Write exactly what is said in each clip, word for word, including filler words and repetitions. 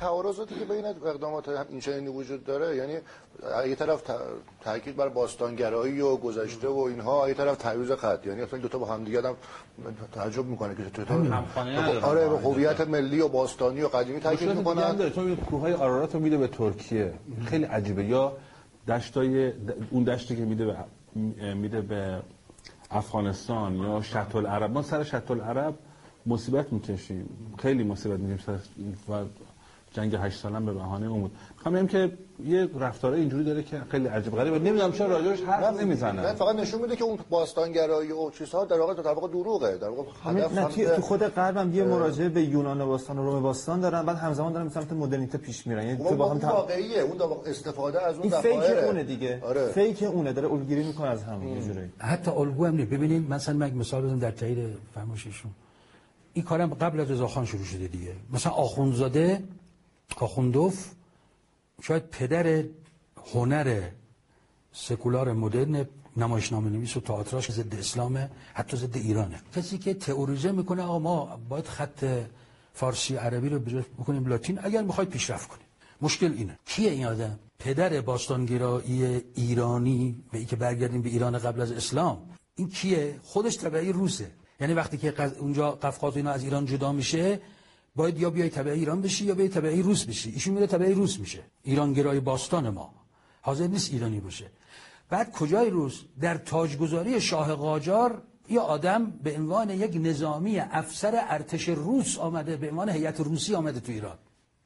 تعارضاتی که بین اقدامات این چنینی وجود داره، یعنی یه طرف تاکید بر باستانگرایی و گذشته و اینها، یه طرف تعویض خط، یعنی اصلا دو تا با هم دیگه آدم تعجب میکنه که چطور آره به هویت ملی و باستانی و قدیمی تاکید میکنن. چون کوههای آرارات رو میده به ترکیه، خیلی عجیبه. یا دشتای اون دشتی که میده به میده به افغانستان یا شط العرب. ما سر شط العرب مصیبت میکشیم، خیلی مصیبت میکشیم و جنگ هشت سالم به بهانه اون بود. میخوام بگم که یه رفتاره اینجوری داره که خیلی عجیب غریبه، نمیدونم چرا راجعش حرف نمیزنن. نه فقط نشون میده که اون باستانگرایی و چیزها در واقع در واقع دروغه، در واقع هدف هم تو خود غرب هم یه مراجعه به یونان باستان و روم باستان دارن، بعد همزمان دارن به سمت مدرنیته پیش میرن. یعنی تو با هم واقعیه اون استفاده از اون دفاعه فیک اونه دیگه. آره. فیک اونه داره الگویی میکنه از همون یه جوری. حتی الگو هم نه. ببینید مثلا من مثال بزنم در تایید فرمایششون. این کارم قبل از رضاخان شروع شده دیگه. مثلا آخوندزاده آخوندوف شاید پدر هنر سکولار مدرن، نمایشنامه نویس و تئاتراش ضد اسلامه، حتی ضد ایرانه. کسی که تئوریزه میکنه آقا ما باید خط فارسی عربی رو بکنیم لاتین اگر میخواید پیشرفت کنیم. مشکل اینه کیه این آدم؟ پدر باستانگرایی ایرانی به این که برگردیم به ایران قبل از اسلام. این کیه؟ خودش تبعی روسه. یعنی وقتی که اونجا قفقاز اینا از ایران جدا میشه باید یا بیای تبعی ایران بشی یا بیای تبعی روس بشی. ایشون میره تبعی روس میشه. ایرانگرای باستان ما حاضر نیست ایرانی باشه. بعد کجای روس؟ در تاجگذاری شاه قاجار یه آدم به عنوان یک نظامی افسر ارتش روس آمده، به عنوان هیئت روسی آمده تو ایران.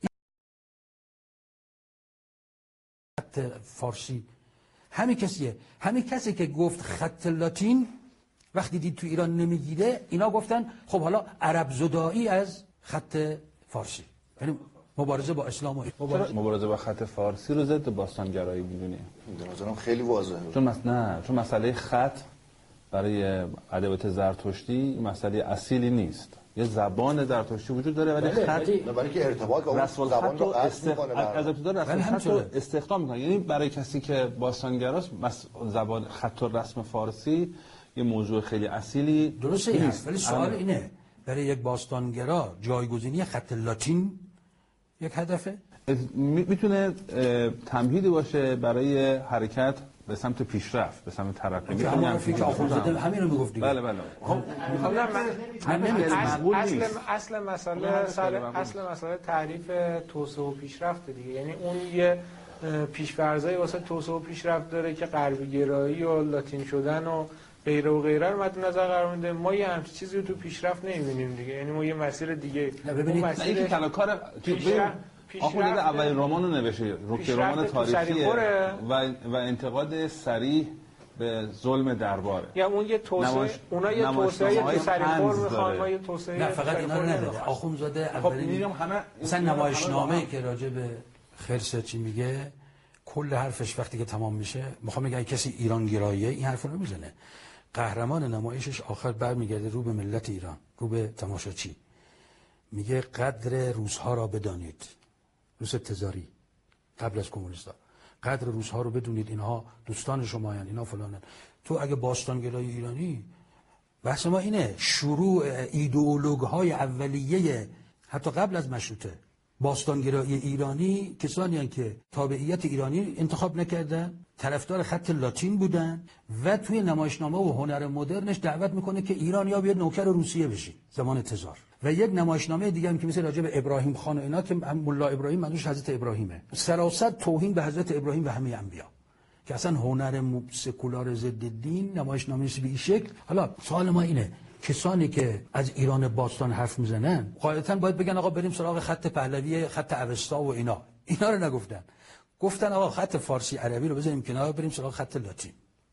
خط فارسی همین کسیه، همین کسی که گفت خط لاتین وقتی دید تو ایران نمیگیره، اینا گفتن خب حالا عرب زدایی از خط فارسی. یعنی مبارزه با اسلام و مبارزه, مبارزه با خط فارسی رو ضد باستانگرایی می‌دونی؟ به نظرم خیلی واضحه. چون مثلا نه، چون مسئله خط برای ادبیات زرتشتی مسئله اصیلی نیست. یه زبان زرتشتی وجود داره ولی خط برای که ارتباط با اون زبان رو قصد می‌کنه، از ابتدا رسم خط رو استخدام می‌کنه. یعنی برای کسی که باستانگراست زبان خط و رسم فارسی یه موضوع خیلی اصیلی درسته نیست. ولی سوال اینه برای یک باستانگرا جایگزینی خط لاتین یک هدفه؟ میتونه تمهیدی باشه برای حرکت به سمت پیشرفت، به سمت ترقی. میتونه فکر آخوندزاده همین رو میگفت دیگه. بله بله. خب من اصل اصل مسئله سر اصل مسئله تعریف توسعه و پیشرفت دیگه. یعنی اون یه پیش‌فرضای واسه توسعه و پیشرفت داره که غربی گرایی و لاتین شدن و غیره و غیره رو مد نظر قرار میده. ما یه همچین چیزی رو تو پیشرفت نمی‌بینیم دیگه. یعنی ما یه مسیر دیگه اون مسیر که کلاکار آخوندزاده اولین رمان رو نوشته، روک رمان تاریخی و و انتقاد صریح به ظلم درباره. یا اون یه توسعه، اونا یه توسعه تو سریخور میخوان، ما یه توسعه. نه فقط اینا رو نداره. آخوندزاده اولین میگم همه مثلا نمایشنامه‌ای که راجع به خرس چی میگه، کل حرفش وقتی که تمام میشه میخوام بگم کسی ایران گراییه این حرفو رو میزنه. قهرمان نمایشش آخر برمیگرده رو به ملت ایران، رو به تماشاچی. میگه قدر روزها را بدانید. روس تزاری قبل از کمونیستا. قدر روزها رو بدونید، اینها دوستان شمایان، اینا فلانن. تو اگه باستانگرای ایرانی، بحث ما اینه شروع ایدئولوژهای اولیه حتی قبل از مشروطه باستانگرایی ایرانی کسانی هستند که تابعیت ایرانی انتخاب نکردن، طرفدار خط لاتین بودن و توی نمایشنامه و هنر مدرنش دعوت میکنه که ایرانیا بیاد نوکر روسیه بشین زمان تزار. و یک نمایشنامه دیگه هم که مثل راجع به ابراهیم خان و اینا که ملا ابراهیم منظورش حضرت ابراهیمه، سراسر توهین به حضرت ابراهیم و همه انبیا، که اصلا هنر سکولار ضد دین نمایشنامه‌اش به این شکل. حالا سوال ما اینه کسانی که از ایران باستان حرف میزنن قاعدتاً باید بگن آقا بریم سراغ خط پهلوی، خط اوستا و اینا. اینا رو نگفتن. گفتن آقا خط فارسی عربی رو بذاریم کنار، بریم سراغ خط لاتین.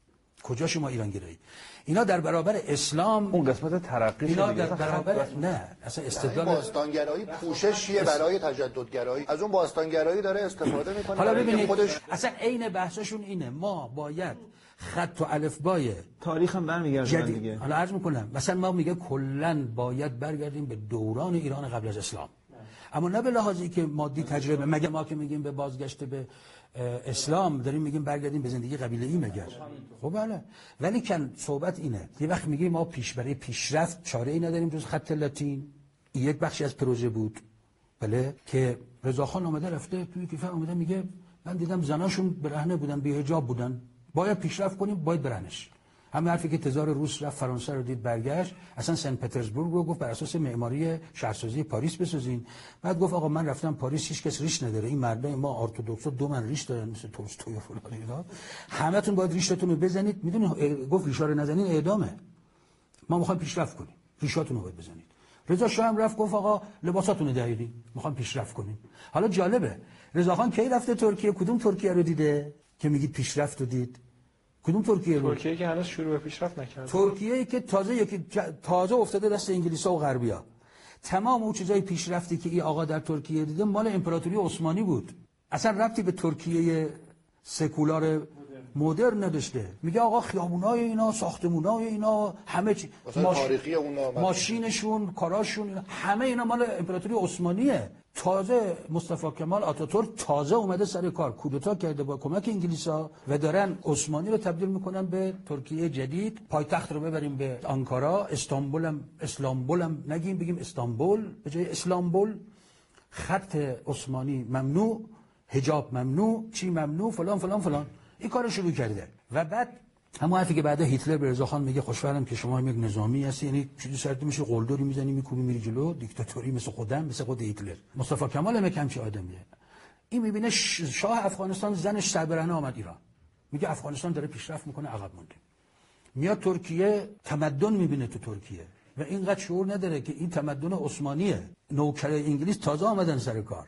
کجا شما ایران گرایی؟ اینا در برابر اسلام اون قسمت ترقی اینا در برابر نه اصلا استدلال باستانگرایی پوششیه برای تجددگرایی. از اون باستانگرایی داره استفاده میکنه. حالا ببینید خودش اصلا عین بحثشون اینه ما باید خط و الفبای تاریخ هم برمیگردن دیگه. حالا عرض میکنم مثلا ما میگه کلا باید برگردیم به دوران ایران قبل از اسلام، اما نه به لحاظی که مادی تجربه، مگه ما که میگیم به بازگشت به اسلام داریم میگیم برگردیم به زندگی قبیله‌ای مگر. خب بله، ولی کن صحبت اینه یه وقت میگیم ما پیش برای پیشرفت چاره ای نداریم جز خط لاتین. یک بخشی از پروژه بود بله که رضاخان اومده رفته توی کیف اومده میگه من دیدم زناشون برهنه بودن، بی حجاب بودن، باید پیشرفت کنیم، باید برهنش. همین حرفی که تزار روس رفت فرانسه رو دید برگشت، اصلا سن پترزبورگ رو گفت بر اساس معماری شهرسازی پاریس بسازین. بعد گفت آقا من رفتم پاریس، هیچ کس ریش نداره، این مردم ما ارتدوکسا دو من ریش دارن مثل تولستوی و فلان اینا، همتون باید ریشتون رو بزنید. میدونی گفت ریشا رو نزنین اعدامه، ما میخوایم پیشرفت کنیم، ریشاتون رو باید بزنید. رضا شاه هم رفت گفت آقا لباساتون رو دهیدین، میخوام پیشرفت کنیم. حالا جالبه رضاخان کی رفته ترکیه؟ کدوم ترکیه رو دیده که میگید پیشرفت رو دید؟ کدوم ترکیه رو؟ ترکیه که هنوز شروع به پیشرفت نکرده. ترکیه‌ای که تازه یکی تازه افتاده دست انگلیس‌ها و غربی‌ها. تمام اون چیزای پیشرفتی که این آقا در ترکیه دیده مال امپراتوری عثمانی بود. اصلا ربطی به ترکیه سکولار مدرن نداشته. میگه آقا خیابونای اینا، ساختمونای اینا، همه چی ماش... تاریخی اونا، ماشینشون، کاراشون، اینا. همه اینا مال امپراتوری عثمانیه. تازه مصطفی کمال آتاتورک تازه اومده سر کار، کودتا کرده با کمک انگلیسا و دارن عثمانی رو تبدیل میکنن به ترکیه جدید. پایتخت رو ببریم به آنکارا، استانبول هم اسلامبول هم نگیم، بگیم استانبول به جای اسلامبول. خط عثمانی ممنوع، حجاب ممنوع، چی ممنوع، فلان فلان فلان. این کارو شروع کرده. و بعد همون حرفی که بعد هیتلر به رضاخان میگه خوشحالم که شما یک نظامی هستی، یعنی چیزی سرت میشه قلدری میزنی میکوبی میری جلو، دیکتاتوری مثل خودم، مثل خود هیتلر. مصطفی کمال هم همچین آدمیه. این میبینه شاه افغانستان زنش سربرهنه آمد ایران، میگه افغانستان داره پیشرفت میکنه، عقب مونده. میاد ترکیه، تمدن میبینه تو ترکیه و اینقدر شعور نداره که این تمدن عثمانیه. نوکرای انگلیس تازه آمدن سر کار.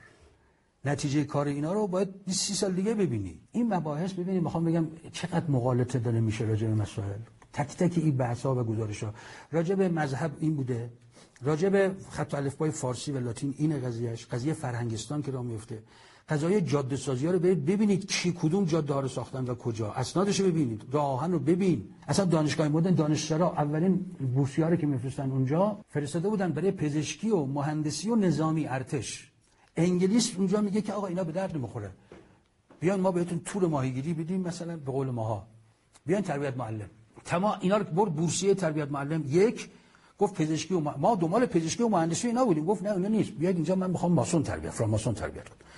نتیجه کار اینا رو باید بیست سال دیگه ببینی. این مباحث ببینید، میخوام بگم چقدر مغالطه داره میشه راجع به مسائل. تک تک این بحث‌ها و گزارش‌ها راجع به مذهب این بوده، راجع به خط الفبای فارسی و لاتین این قضیهش، قضیه فرهنگستان که راه میفته، قضایای جاده سازی‌ها رو برید ببینید کی کدوم جاده ها رو ساختن و کجا، اسنادش رو ببینید، راه آهن رو ببین. اصلا دانشگاه مدرن دانشجوها اولین بورسی‌ها رو که میفرستن اونجا فرستاده بودن برای پزشکی و مهندسی و نظامی ارتش. انگلیس اونجا میگه که آقا اینا به درد نمیخوره، بیان ما بهتون تور ماهیگیری بدیم، مثلا به قول ماها بیان تربیت معلم. تمام اینا رو برد بورسیه تربیت معلم. یک گفت پزشکی و ما دنبال پزشکی و مهندسی اینا بودیم، گفت نه اینا نیست، بیاید اینجا من میخوام ماسون تربیت فراماسون تربیت کنم.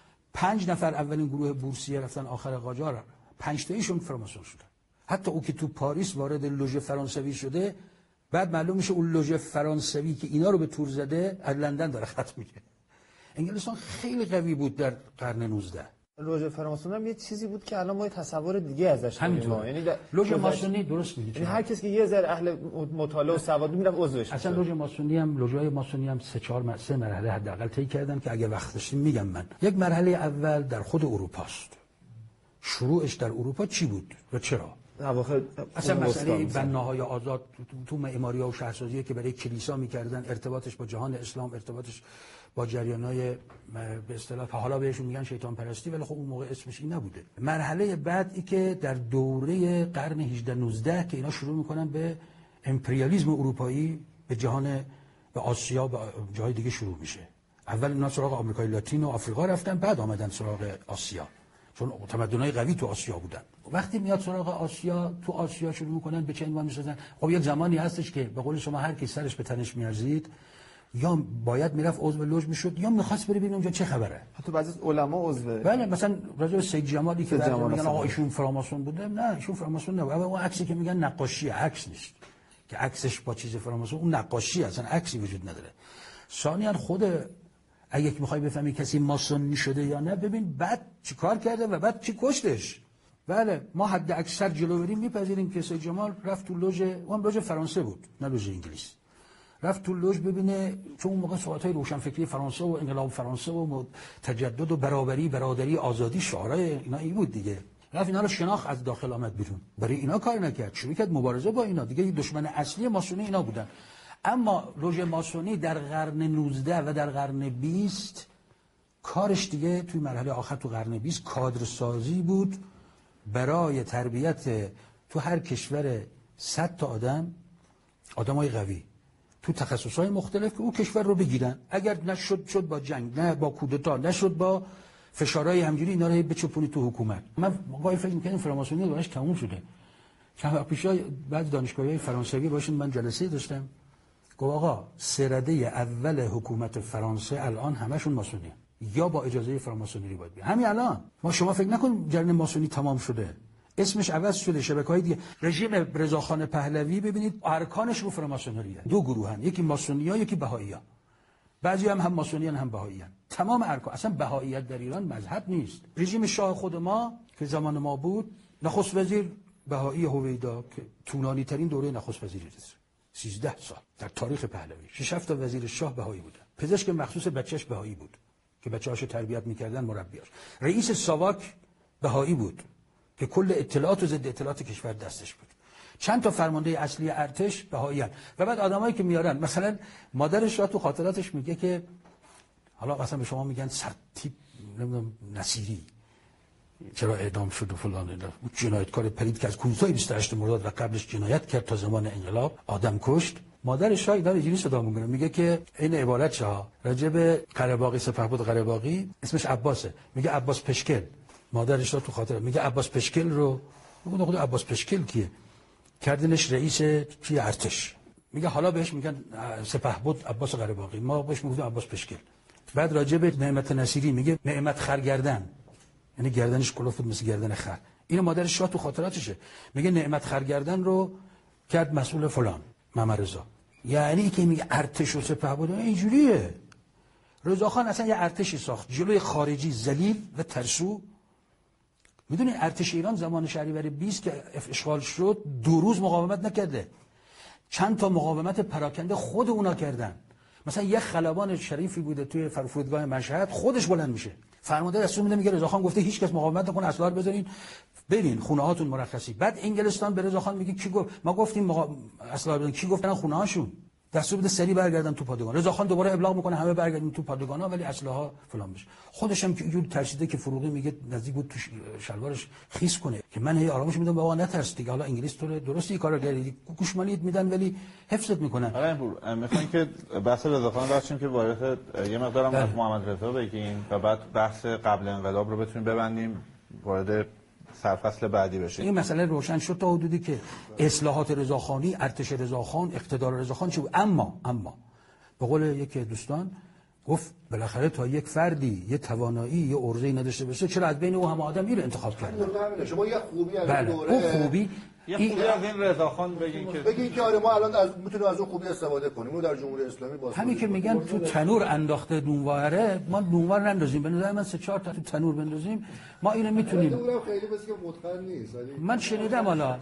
پنج نفر اولین گروه بورسیه رفتن آخر قاجار، پنج تایشون فراماسون شدن. حتی او که تو پاریس وارد لوژ فرانسوی شده، بعد معلوم میشه اون لوژ فرانسوی که اینا رو به تور زده از لندن داره خط میگیره. انگلستان خیلی قوی بود در قرن نوزده. لوژ فراماسون هم یه چیزی بود که الان ما یه تصور دیگه ازش داریم. یعنی لوژ ماسونی درست میگی، یعنی هر کسی که یه ذره اهل مطالعه و سواد میرم عضوش. اصلا لوژ ماسونی هم لوژهای ماسونی هم سه چهار سه مرحله حداقل طی کردن که اگه وقت داشتیم میگم من. یک مرحله اول در خود اروپا است. شروعش در اروپا چی بود و چرا؟ اواخر اصلا مسئله بناهای آزاد تو معماری‌ها و شهرسازی که برای کلیسا می‌کردن، ارتباطش با جهان اسلام، ارتباطش با جریان‌های به اصطلاح حالا بهشون میگن شیطان پرستی، ولی خب اون موقع اسمش این نبوده. مرحله بعدی که در دوره قرن هجده نوزده که اینا شروع می‌کنن به امپریالیسم اروپایی به جهان، به آسیا، به جای دیگه شروع میشه. اول اینا سراغ آمریکای لاتین و آفریقا رفتن، بعد آمدن سراغ آسیا، چون تمدن‌های قوی تو آسیا بودن. وقتی میاد سراغ آسیا، تو آسیا شروع می‌کنن به چه عنوان می‌سازن. خب یک زمانی هستش که به قول شما هر کی سرش به تنش میارزید یا باید میرفت عضو لوژ میشد یا می‌خواست بره ببینه اونجا چه خبره. حتی بعضی از علما عضو. بله، مثلا راجع به سید جمالی که بعضی میگن آقا ایشون فراماسون بوده، نه ایشون فراماسون نبود. اون عکسی که میگن نقاشی، عکس نیست که عکسش با چیز فراماسون، اون نقاشی اصلا عکسی وجود نداره. ثانیاً خود اگه میخوای بفهمی کسی ماسونی شده یا نه، ببین بعد چی کار کرده و بعد چی کشتش. بله ما حد اکثر جلو بریم میپذیریم که سید جمال رفت تو لوژ، اون لوژ فرانسه بود نه لوژ انگلیس، رفت تو لوژ ببینه، چون اون موقع صحبت‌های روشنفکری فرانسه و انقلاب فرانسه و تجدد و برابری، برادری، آزادی، شعارهای اینا این بود دیگه. رفت اینا رو شناخت، از داخل آمد بیرون، برای اینا کار نکرد، شروع کرد مبارزه با اینا دیگه. دشمن اصلی ماسونی اینا بودن. اما لوژ ماسونی در قرن نوزده و در قرن بیست کارش دیگه توی مرحله آخر تو قرن بیست کادرسازی بود برای تربیت تو هر کشور صد تا آدم، آدمای قوی تو تخصصهای مختلف که او کشور رو بگیرن. اگر نشد شد با جنگ، نه با کودتا، نشد با فشارهای همجوری، اینا رو بچپونی تو حکومت. من واقعا فکر می‌کنم فراماسونی دورش تموم شده. چند وقت پیش بعد دانشگاه‌های فرانسوی باشون من جلسه داشتم، گفت آقا سرده اول حکومت فرانسه الان همشون ماسونی یا با اجازه فراماسونری باید بیان. همین الان ما شما فکر نکن جریان ماسونی تمام شده، اسمش عوض شده، شبکه‌های دیگه. رژیم رضاخان پهلوی ببینید ارکانش رو فراماسونریه، دو گروهن، یکی ماسونیا یکی بهائی‌ها. بعضی هم هم ماسونیان هم بهائیان. تمام ارکان، اصلا بهائیت در ایران مذهب نیست. رژیم شاه خود ما که زمان ما بود، نخست وزیر بهایی هویدا که طولانی ترین دوره نخست وزیری داشت، سیزده سال در تاریخ پهلوی. شش هفت تا وزیر شاه بهایی بودن. پزشک مخصوص بچه‌اش بهایی بود که بچه‌هاشو تربیت می‌کردن، مربیاش. رئیس ساواک بهایی بود که کل اطلاعات و ضد اطلاعات کشور دستش بود. چند تا فرمانده اصلی ارتش بهاییان. و بعد آدمایی که میارن، مثلا مادر شاه تو خاطراتش میگه که حالا مثلا به شما میگن سرتیپ نمیدونم نصیری چرا اعدام شد و فلان، اون جنایتکار پلید که از کوزای بیست و هشت مرداد و قبلش جنایت کرد تا زمان انقلاب آدم کشت. مادر شاه داره اینجوری صدا میکنه، میگه که این عبارت شاه راجع به قره‌باغی، سپهبد قره‌باغی، اسمش عباسه، میگه عباس پشکل. مادرش تو خاطر میگه عباس پشکل رو، میگه خود عباس پشکل کیه؟ کردنش رئیس چی ارتش. میگه حالا بهش میگن سپهبد عباس قره‌باغی، ما بهش میگفتیم عباس پشکل. بعد راجع به نعمت نصیری میگه نعمت خرگردن، یعنی گردنش کلفت بود مثل گردن خر. اینو مادر شاه تو خاطراتشه، میگه نعمت خرگردن رو کرد مسئول فلان محمد رضا. یعنی که میگه ارتش و سپهبد اینجوریه. رضاخان اصلا یه ارتشی ساخت جلوی خارجی ذلیل و ترسو. میدونی ارتش ایران زمان شهریور بیست که اشغال شد دو روز مقاومت نکرده، چند تا مقاومت پراکنده خود اونا کردن. مثلا یه خلبان شریفی بوده توی فرودگاه مشهد، خودش بلند میشه فرمانده دستور میده، میگه رضاخان گفته هیچ کس مقاومت نکنه، اسلحه رو بذارین برین خونه هاتون مرخصی. بعد انگلستان به رضاخان میگه کی گفت؟ ما گفتیم مقا... اسلحه بذارین، کی گفت؟ خونه هاشون. دستور بده سری برگردن تو پادگان. رضاخان دوباره ابلاغ میکنه همه برگردین تو پادگانا، ولی اسلحه فلان بشه. خودش هم که اینجور ترسیده که فروغی میگه نزدیک بود تو شلوارش خیس کنه که من هی آرامش میدم بابا نترس دیگه، حالا انگلیس تو درستی کارو کردی، گوشمالیت میدن ولی حفظت میکنن. آره میخوام که بحث رضاخان داشتیم که وارد یه مقدارم از محمد رضا بگیم و بعد بحث قبل انقلاب رو بتونیم ببندیم، وارد سرفصل بعدی بشه. این مسئله روشن شد تا حدودی که اصلاحات رضاخانی، ارتش رضاخان، اقتدار رضاخان چه بود. اما اما به قول یک دوستان گفت بالاخره تا یک فردی یه توانایی یه عرضه‌ای نداشته باشه چرا از بین او همه آدمی رو انتخاب کرد؟ شما یه خوبی از بله. دوره اون خوبی یه خوبی از این رضاخان بگین که بگین که آره ما الان از میتونیم از اون خوبی استفاده کنیم. ما در جمهوری اسلامی باز همین که میگن تو تنور انداخته نونواره، ما نونوار نندازیم، به نظر من سه چهار تا تو تنور بندازیم ما اینو میتونیم. اونم خیلی بس که متقن نیست. من شنیدم حالا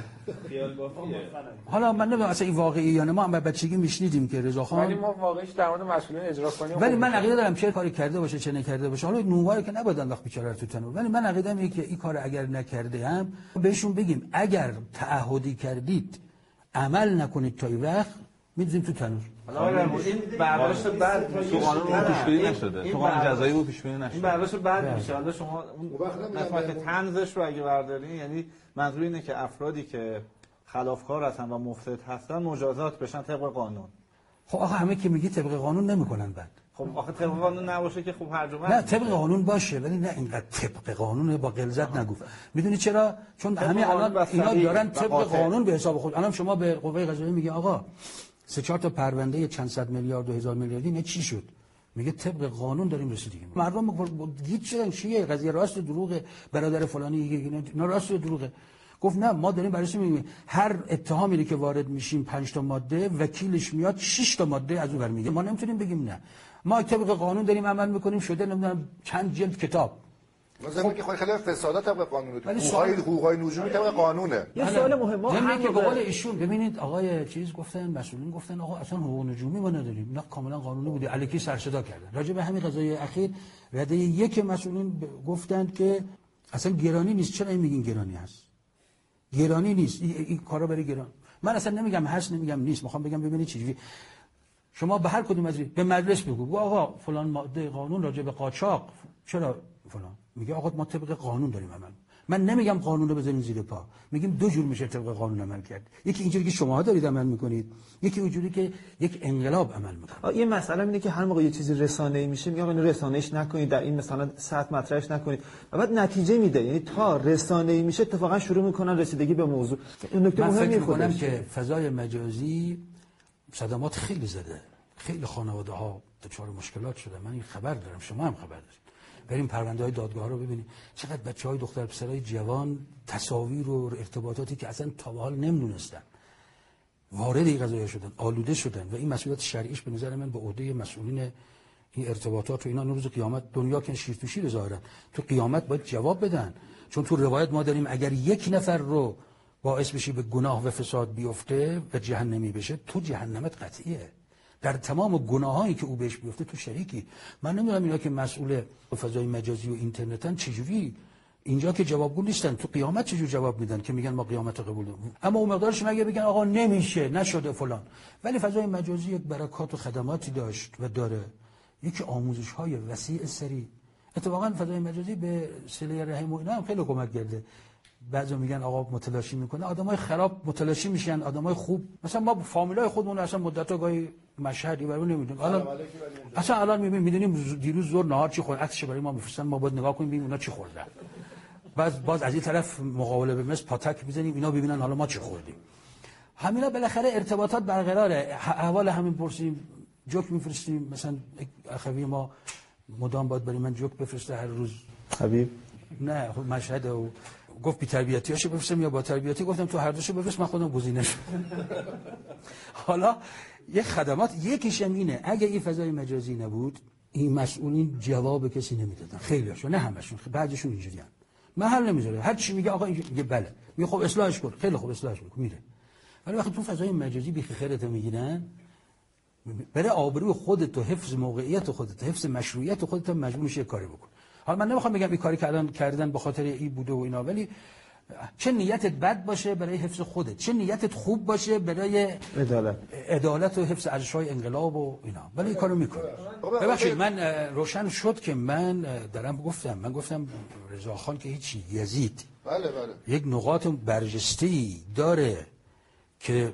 حالا من نمیدونم اصلا این واقعی یا نه، ما هم بچگی میشنیدیم که رضاخان، ولی ما واقعیش در مورد مسئولین اجرا کنیم. ولی من عقیده دارم چه کاری کرده باشه چه نکرده باشه، حالا نونوار که نباید انداخت بیچاره تو تنور، ولی من عقیده‌ام اینه که این کار اگر نکرده هم بهشون بگیم اگر تعهدی کردید عمل نکنید تا این وقت میذاریم تو تنور. حالا این برداشت بعد تو قانون پیش بینی نشده، تو قانون جزایی بود پیش بینی نشده، این برداشت بعد میشه. حالا شما اون قسمت طنزش رو اگه بردارین، یعنی منظور اینه که افرادی که خلافکار هستن و مفسد هستن مجازات بشن طبق قانون. خب آخه همه که میگی طبق قانون نمیکنن بعد. خب آخه طبق قانون نباشه که خب هر جمعه نه طبق قانون باشه، ولی نه اینقدر طبق قانون با غلظت نگو. میدونی چرا؟ چون همین الان اینا دارن طبق قانون به حساب خود. الان شما به قوه قضاییه میگی آقا سه چهار تا پرونده چند صد میلیارد و هزار میلیاردی نه چی شد؟ میگه طبق قانون داریم رسیدگی. مردم گیج شدن چیه قضیه راست و دروغه، برادر فلانی اینا راست و دروغه. گفت نه ما داریم بررسی می‌کنیم، هر اتهامی که وارد میشیم پنج تا ماده وکیلش میاد شش تا ماده از اون ور میگه. ما نمیتونیم بگیم نه، ما طبق قانون داریم عمل میکنیم. شده نمیدونم چند جلد کتاب مثلا که خیلی فسادات طبق قانونه، حقوقای حقوقای نجومی طبق قانونه. یه سوال مهمه همین که به قول ایشون ببینید آقای چیز گفتن، مسئولین گفتن آقا اصلا حقوق نجومی ما نداریم، نه کاملا قانونی بوده، الکی سر صدا کردن. راجع به همین قضیه اخیر رده یک مسئولین گفتند که اصلا گرانی نیست. چرا این میگین گرانی هست؟ گرانی نیست، این کارا برای گران. من اصلا نمیگم هست نمیگم نیست، میخوام بگم ببینید چجوری شما به هر کدوم از به مجلس بگو آقا فلان ماده قانون راجع به قاچاق چرا فلان، میگه آقا ما طبق قانون داریم عمل. من نمیگم قانون رو بذارین زیر پا، میگیم دو جور میشه طبق قانون عمل کرد، یکی اینجوری که شماها دارید عمل میکنید، یکی اونجوری که یک انقلاب عمل میکنه. یه مسئله اینه که هر موقع یه چیزی رسانه‌ای میشه میگه آقا اینو رسانه‌ایش نکنید، در این مثلا سطح مطرحش نکنید و بعد نتیجه میده، یعنی تا رسانه‌ای میشه اتفاقا شروع میکنن رسیدگی به موضوع. این نکته من مهمه فکر میکنم خودش که فضای مجازی صدمات خیلی زده، خیلی خانواده ها دچار مشکلات شده. من این خبر دارم، شما هم خبر دارید. بریم پرونده های دادگاه رو ببینید چقدر بچه های دختر پسرای جوان تصاویر و ارتباطاتی که اصلا تا به حال نمیدونستن وارد این قضایا شدن، آلوده شدن و این مسئولیت شرعیش به نظر من به عهده مسئولین این ارتباطات و اینا روز قیامت دنیا که شیر تو شیر ظاهرن، تو قیامت باید جواب بدن. چون تو روایت ما داریم اگر یک نفر رو باعث بشی به گناه و فساد بیفته و جهنمی بشه، تو جهنمت قطعیه. در تمام گناهایی که او بهش بیفته تو شریکی. من نمیدونم اینا که مسئول فضای مجازی و اینترنتن چجوری اینجا که جوابگو نیستن، تو قیامت چجور جواب میدن که میگن ما قیامت قبول داریم. اما اون مقدارش مگه بگن آقا نمیشه، نشده فلان. ولی فضای مجازی یک برکات و خدماتی داشت و داره، یکی آموزش های وسیع سری. اتفاقا فضای مجازی به صله رحم و اینا هم خیلی کمک کرده. بعضی میگن آقا متلاشی میکنه، آدمای خراب متلاشی میشن، آدمای خوب. مثلا ما فامیلای خودمون اصلا مدت‌ها گاهی مشهدی برای نمیدونیم. الان اصلا الان میبینیم میدونیم دیروز ظهر نهار چی خورد، عکسش برای ما میفرستن، ما باید نگاه کنیم ببینیم اونا چی خوردن. باز باز از این طرف مقابله به مثل پاتک میزنیم اینا ببینن حالا ما چی خوردیم. همینا بالاخره ارتباطات برقراره. احوال همین پرسیم، جوک میفرستیم. مثلا اخوی ما مدام باید برای من جوک بفرسته هر روز. حبیب نه مشهد و گفت بی تربیتیاشو بفرستم یا با تربیتی، گفتم تو هر دوشو بفرست، من خودم گزینش. حالا یه خدمات یکیش اینه، اگه این فضای مجازی نبود این مسئولین جواب کسی نمیدادن، خیلیاشون، نه همشون، بعضیشون اینجوریان. محل نمیذاره، هر چی میگه آقا اینجوری میگه بله، میگه خب اصلاحش کن، خیلی خوب اصلاحش میکنه میره. ولی وقتی تو فضای مجازی بی خیرت میگیرن، برای آبروی خودت و حفظ موقعیت خودت و حفظ مشروعیت خودت مجبور میشی کاری بکن. حالا من نمیخوام بگم این کاری که الان کردن به خاطر این بوده و اینا، ولی چه نیتت بد باشه برای حفظ خودت، چه نیتت خوب باشه برای عدالت عدالت و حفظ ارزش‌های انقلاب و اینا، ولی این کارو میکنه. ببخشید من روشن شد که من دارم گفتم، من گفتم رضاخان که هیچی، یزید بله بله یک نقاط برجسته‌ای داره که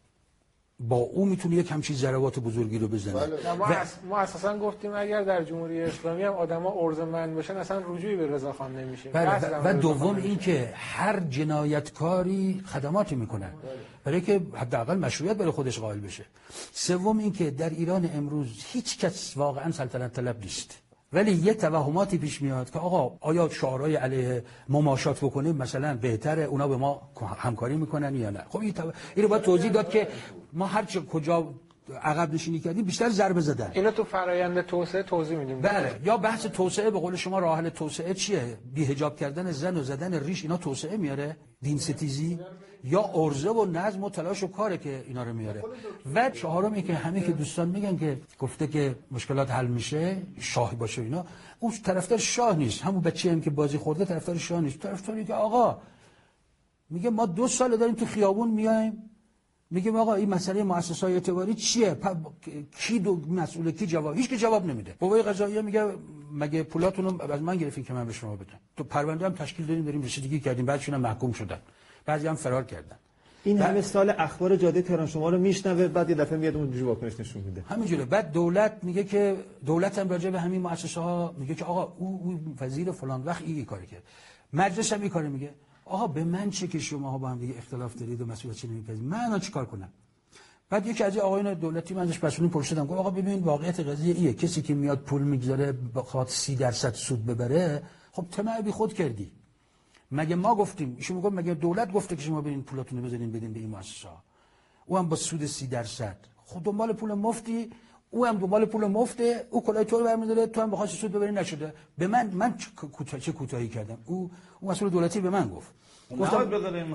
با او میتونه یک همچین ضربات بزرگی رو بزنه. بله. ما, و... ما اساسا گفتیم اگر در جمهوری اسلامی هم آدما ارزمند باشن اصلا رجوعی به رضاخان نمیشه. بله. و دوم این که هر جنایتکاری خدماتی میکنه برای که حداقل مشروعیت برای خودش قائل بشه. سوم این که در ایران امروز هیچ کس واقعا سلطنت طلب نیست، ولی یه توهماتی پیش میاد که آقا آیا شعارهای علیه مماشات بکنیم مثلا بهتره، اونا به ما همکاری میکنن یا نه. خب این تو... اینو باید توضیح داد که ما هر چه کجا عقب نشینی کردیم بیشتر ضربه زدن. اینو تو فرآیند توسعه توضیح میدیم. بله. یا بحث توسعه به قول شما راه حل توسعه چیه؟ بی‌حجاب کردن زن و زدن ریش، اینا توسعه میاره؟ دین ستیزی یا عرضه و نظم و تلاش و کاره که اینا رو میاره. و چهارم این که همه که دوستان میگن که گفته که مشکلات حل میشه شاه باشه اینا، اون طرفدار شاه نیست. همون بچه‌ای هم که بازی خورده طرفدار شاه نیست، طرفداری که آقا میگه ما دو سال داریم تو خیابون میایم میگم آقا این مسئله مؤسسات اعتباری چیه؟ کی دو مسئول، کی جواب؟ هیچ کی جواب نمیده. قوه قضاییه میگه مگه پولاتون رو از من گرفتین که من به شما بدم؟ تو پرونده هم تشکیل دادیم، داریم رسیدگی کردیم، بعدشون هم محکوم شدن، بعضی هم فرار کردن. این همه سال اخبار جاده تهران شما رو میشنوه، بعد یه دفعه میاد اونجوری واکنش نشون میده. همینجوره. بعد دولت میگه که دولت هم راجع به همین مؤسسه ها میگه که آقا او, او وزیر فلان وقت این کاری کرد، مجلس هم این کارو میگه. آقا به من چه که شماها با هم دیگه اختلاف دارید و مسئولیت چه نمی‌پذیرید، من الان چیکار کنم؟ بعد یکی از آقایان دولتی من ازش مسئولین پرسیدم، گفت آقا ببین واقعیت قضیه ایه، کسی که میاد پول میگذاره بخواد سی درصد سود ببره، خب طمع بی خود کردی. مگه ما گفتیم؟ ایشون میگه مگه دولت گفته که شما برین پولاتون رو بزنین بدین به این مؤسسه؟ او هم با سود سی درصد. خب دنبال پول مفتی، او هم دنبال پول مفته، او کلاه تو رو برمی‌داره، تو هم بخواد سود ببری نشده. به من من چه کوتاهی کردم؟ او او مسئول دولتی به من گفت گفتم بذاریم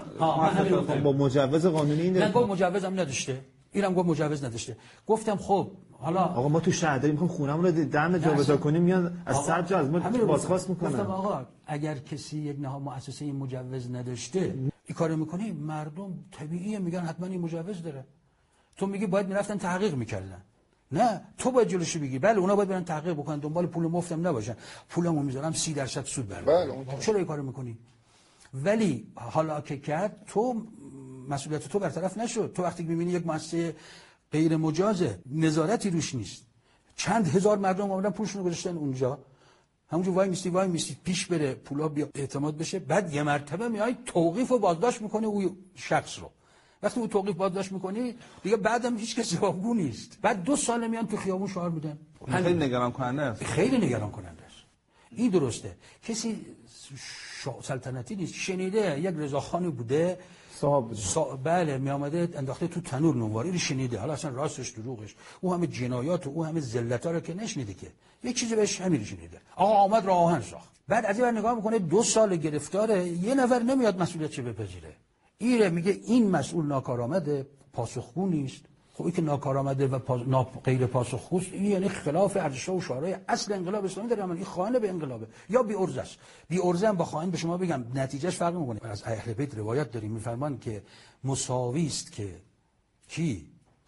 با مجوز قانونی این من گفت مجوزم نداشته، اینم گفت مجوز نداشته. گفتم خب حالا آقا ما تو شهر داریم، میخوام خونمون رو دم جابجا کنیم، میان از صد جا از ما بازخواست میکنن. گفتم آقا اگر کسی یک نهاد مؤسسه این مجوز نداشته این کارو میکنی، مردم طبیعیه میگن حتما این مجوز داره. تو میگی باید میرفتن تحقیق میکردن. نه، تو باید جلوشو بگی. بله اونا باید برن تحقیق بکنن، دنبال پول مفتم نباشن. پولمو میذارم سی درصد سود برم. بله چرا این کارو میکنی؟ ولی حالا که کرد تو مسئولیت تو برطرف نشد. تو وقتی میبینی یک مؤسسه غیر مجازه، نظارتی روش نیست، چند هزار مردم اومدن پولشون رو گذاشتن اونجا، همونجا وای میستی وای میستی پیش بره پولا بیا اعتماد بشه، بعد یه مرتبه میای توقیف و بازداشت میکنه اون شخص رو، وقتی اون توقیف بازداشت میکنی دیگه بعدم هیچ کس جوابگو نیست. بعد دو سال میان تو خیابون شعار میدن. خیلی نگران کننده است. خیلی نگران کننده است. این درسته. کسی سلطنتی نیست. شنیده یک رضاخانی بوده صاحب سا... بله می آمده انداخته تو تنور نونواری رو شنیده. حالا اصلا راستش دروغش او همه جنایات و او همه ذلت‌ها رو که نشنیده که. یک چیزی بهش همین شنیده. آقا آمد راه آهن ساخت. بعد از این نگاه میکنه دو سال گرفتاره، یه نفر نمیاد مسئولیت چه بپذیره. ایره میگه این مسئول ناکارآمده، پاسخگو نیست. خب این که ناکارآمده و پاس... نا... غیر پاسخگوست، این یعنی خلاف ارزش‌ها و شعارهای اصل انقلاب اسلامی در این خائن به انقلابه یا بی ارزه است. بی ارزه هم با خائن به شما بگم نتیجهش فرق میکنه. از اهل بیت روایت داریم میفرمان که مساوی است که کی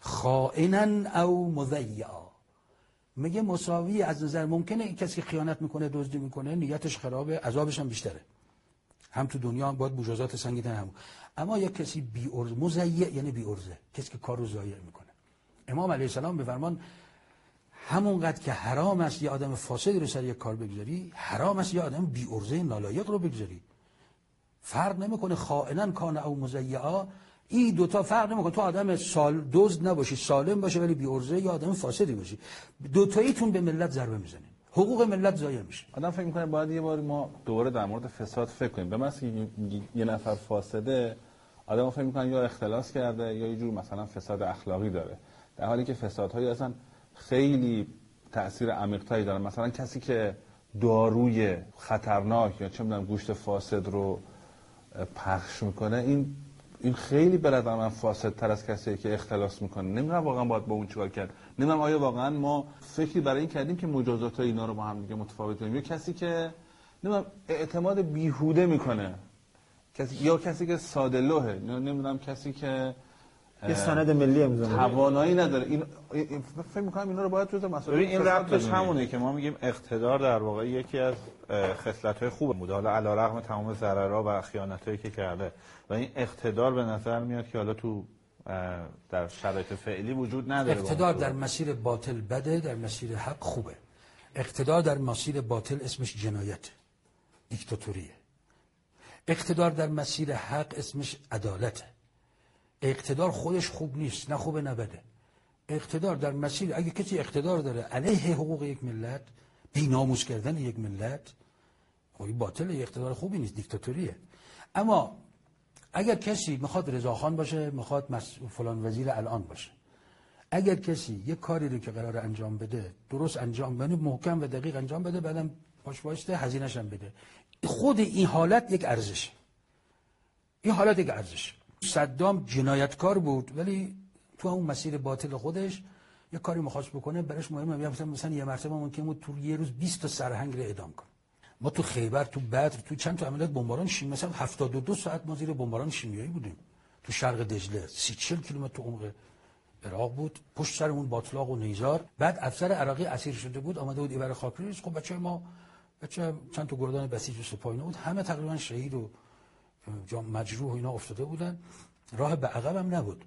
خائنا او مضیعا. میگه مساوی از نظر ممکنه کسی که خیانت میکنه، دزدی میکنه، نیتش خرابه، عذابش هم بیشتره. هم تو دنیا هم باید مجازات سنگین هم. اما یک کسی بی ارزه، مضیع یعنی بی ارزه، کسی که کارو ضایع میکنه. امام علیه السلام به فرمان همونقدر که حرام است یه آدم فاسد رو سر یک کار بگذاری، حرام است یه آدم بی ارزه نالایق رو بگذاری. فرق نمیکنه خائنا کان او مضیعا. این دوتا فرق نمیکنه. تو آدم سال دزد نباشی، سالم باشه ولی بی ارزه، یا آدم فاسدی باشی، دوتاییتون به ملت ضربه میزنین، حقوق ملت ضایع میشه. آدم فکر میکنه باید یه بار ما دوباره در مورد فساد فکر کنیم. به مثلا یه نفر فاسده، آدم فکر میکنه یا اختلاس کرده یا یه جور مثلا فساد اخلاقی داره، در حالی که فسادهای اصلا خیلی تأثیر عمیق‌تری دارن. مثلا کسی که داروی خطرناک یا چه میدونم گوشت فاسد رو پخش میکنه، این این خیلی به نظر من فاسدتر از کسی که اختلاس میکنه. نمیدونم واقعا باید با اون چیکار کرد. نمیدونم آیا واقعا ما فکری برای این کردیم که مجازات اینا رو با هم دیگه متفاوت کنیم. یا کسی که نمیدونم اعتماد بیهوده میکنه، کسی یا کسی که ساده لوحه، نمیدونم کسی که یه سند ملی امضا توانایی نداره. این فکر می‌کنم اینا رو باید جزء مسائل این ربطش همونه که ما میگیم اقتدار در واقع یکی از خصلت‌های خوب بوده، حالا علیرغم تمام ضررها و خیانتایی که کرده، و این اقتدار به نظر میاد که حالا تو در شرایط فعلی وجود نداره. اقتدار در مسیر باطل بده، در مسیر حق خوبه. اقتدار در مسیر باطل اسمش جنایت، دیکتاتوریه. اقتدار در مسیر حق اسمش عدالته. اقتدار خودش خوب نیست، نه خوبه نه بده. اقتدار در مسیر، اگه کسی اقتدار داره علیه حقوق یک ملت، بی‌ناموس کردن یک ملت، خب باطله، اقتدار خوبی نیست، دیکتاتوریه. اما اگر کسی میخواد رضاخان باشه، میخواد فلان وزیر الان باشه، اگر کسی یک کاری رو که قرار انجام بده درست انجام بده، محکم و دقیق انجام بده، بعدم باش واسطه هزینه‌ش هم بده، خود این حالت یک ارزشه. این حالت یک ارزشه. صدام جنایتکار بود ولی تو اون مسیر باطل خودش یه کاری می‌خواست بکنه، براش مهمه. مثلا مثلا یه مرتبه ممکن بود تو یه روز بیست تا سرهنگ رو اعدام کنه. ما تو خیبر، تو بدر، تو چند تا عملیات بمباران شیمی، مثلا هفتاد و دو ساعت ما زیر بمباران شیمیایی بودیم تو شرق دجله، سی چهل کیلومتر تو عمق عراق بود، پشت سرمون باطلاق و نیزار. بعد افسر عراقی اسیر شده بود، آمده بود ایبر خاکریز. خب بچه‌های ما، بچه چند تا گردان بسیج و سپاه بود، همه تقریبا شهید و جام مجروح و اینا افتاده بودن، راه به عقب هم نبود.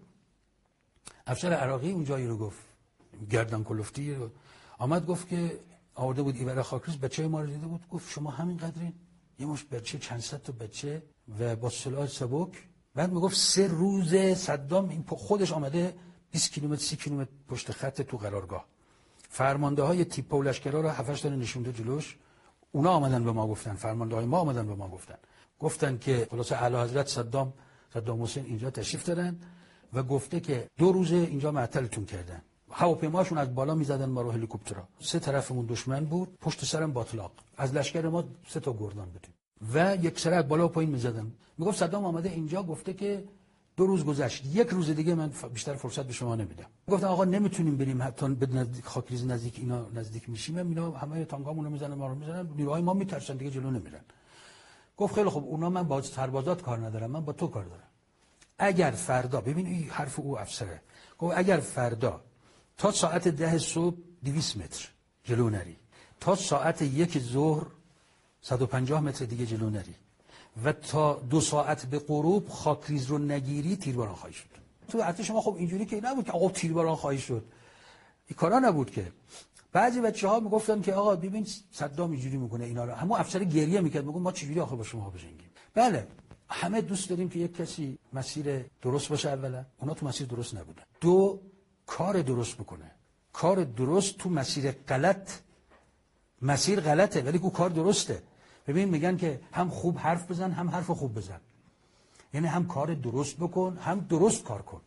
افسر عراقی اون جایی رو گفت، گردن کلفتی رو آمد گفت که آورده بود ایبر خاکریز، بچه ما رو دیده بود، گفت شما همین قدرین؟ یه مش بچه، چند صد تا بچه و با سلاح سبک. بعد میگفت سه روز صدام این خودش آمده بیست کیلومتر سی کیلومتر پشت خط تو قرارگاه، فرمانده های تیپ و لشکرها رو هفت هشت تا نشونده جلوش. اونا آمدن به ما گفتن، فرمانده های ما آمدن به ما گفتن گفتن که خلاص اعلی حضرت صدام صدام حسین اینجا تشریف دارن و گفته که دو روز اینجا معطلتون کردن. هواپیماشون از بالا میزدن ما رو، هلیکوپترها. سه طرفمون دشمن بود، پشت سرم باطلاق. از لشکر ما سه تا گردان بودیم و یک سر از بالا و پایین میزدن. میگفت صدام آمده اینجا گفته که دو روز گذشت، یک روز دیگه من بیشتر فرصت به شما نمیدم. گفتن آقا نمیتونیم بریم حتی به نزدیک خاکریز نزدیک اینا نزدیک میشیم، اینا همه تانگامون رو میزنن، ما رو میزنن، نیروهای ما میترسن دیگه، جلو نمیرن. گفت خیلی خوب، اونا من با سربازات کار ندارم، من با تو کار دارم. اگر فردا، ببین این حرف او افسره، گفت اگر فردا تا ساعت ده صبح دویست متر جلو نری، تا ساعت یک ظهر صد و پنجاه متر دیگه جلو نری و تا دو ساعت به غروب خاکریز رو نگیری، تیرباران خواهی شد. تو ارتش ما خب اینجوری که نبود که آقا تیرباران خواهی شد، این کارا نبود که. بعضی بچه‌ها میگفتن که آقا ببین صدام اینجوری میکنه اینا رو. همون افسر گریه میکرد، میگفت ما چجوری آخه با شما بجنگیم. بله همه دوست داریم که یک کسی مسیر درست باشه. اولا اونا تو مسیر درست نبودن. دو، کار درست بکنه. کار درست تو مسیر غلط، مسیر غلطه ولی کو کار درسته. ببین میگن که هم خوب حرف بزن هم حرف خوب بزن، یعنی هم کار درست بکن هم درست کار کن.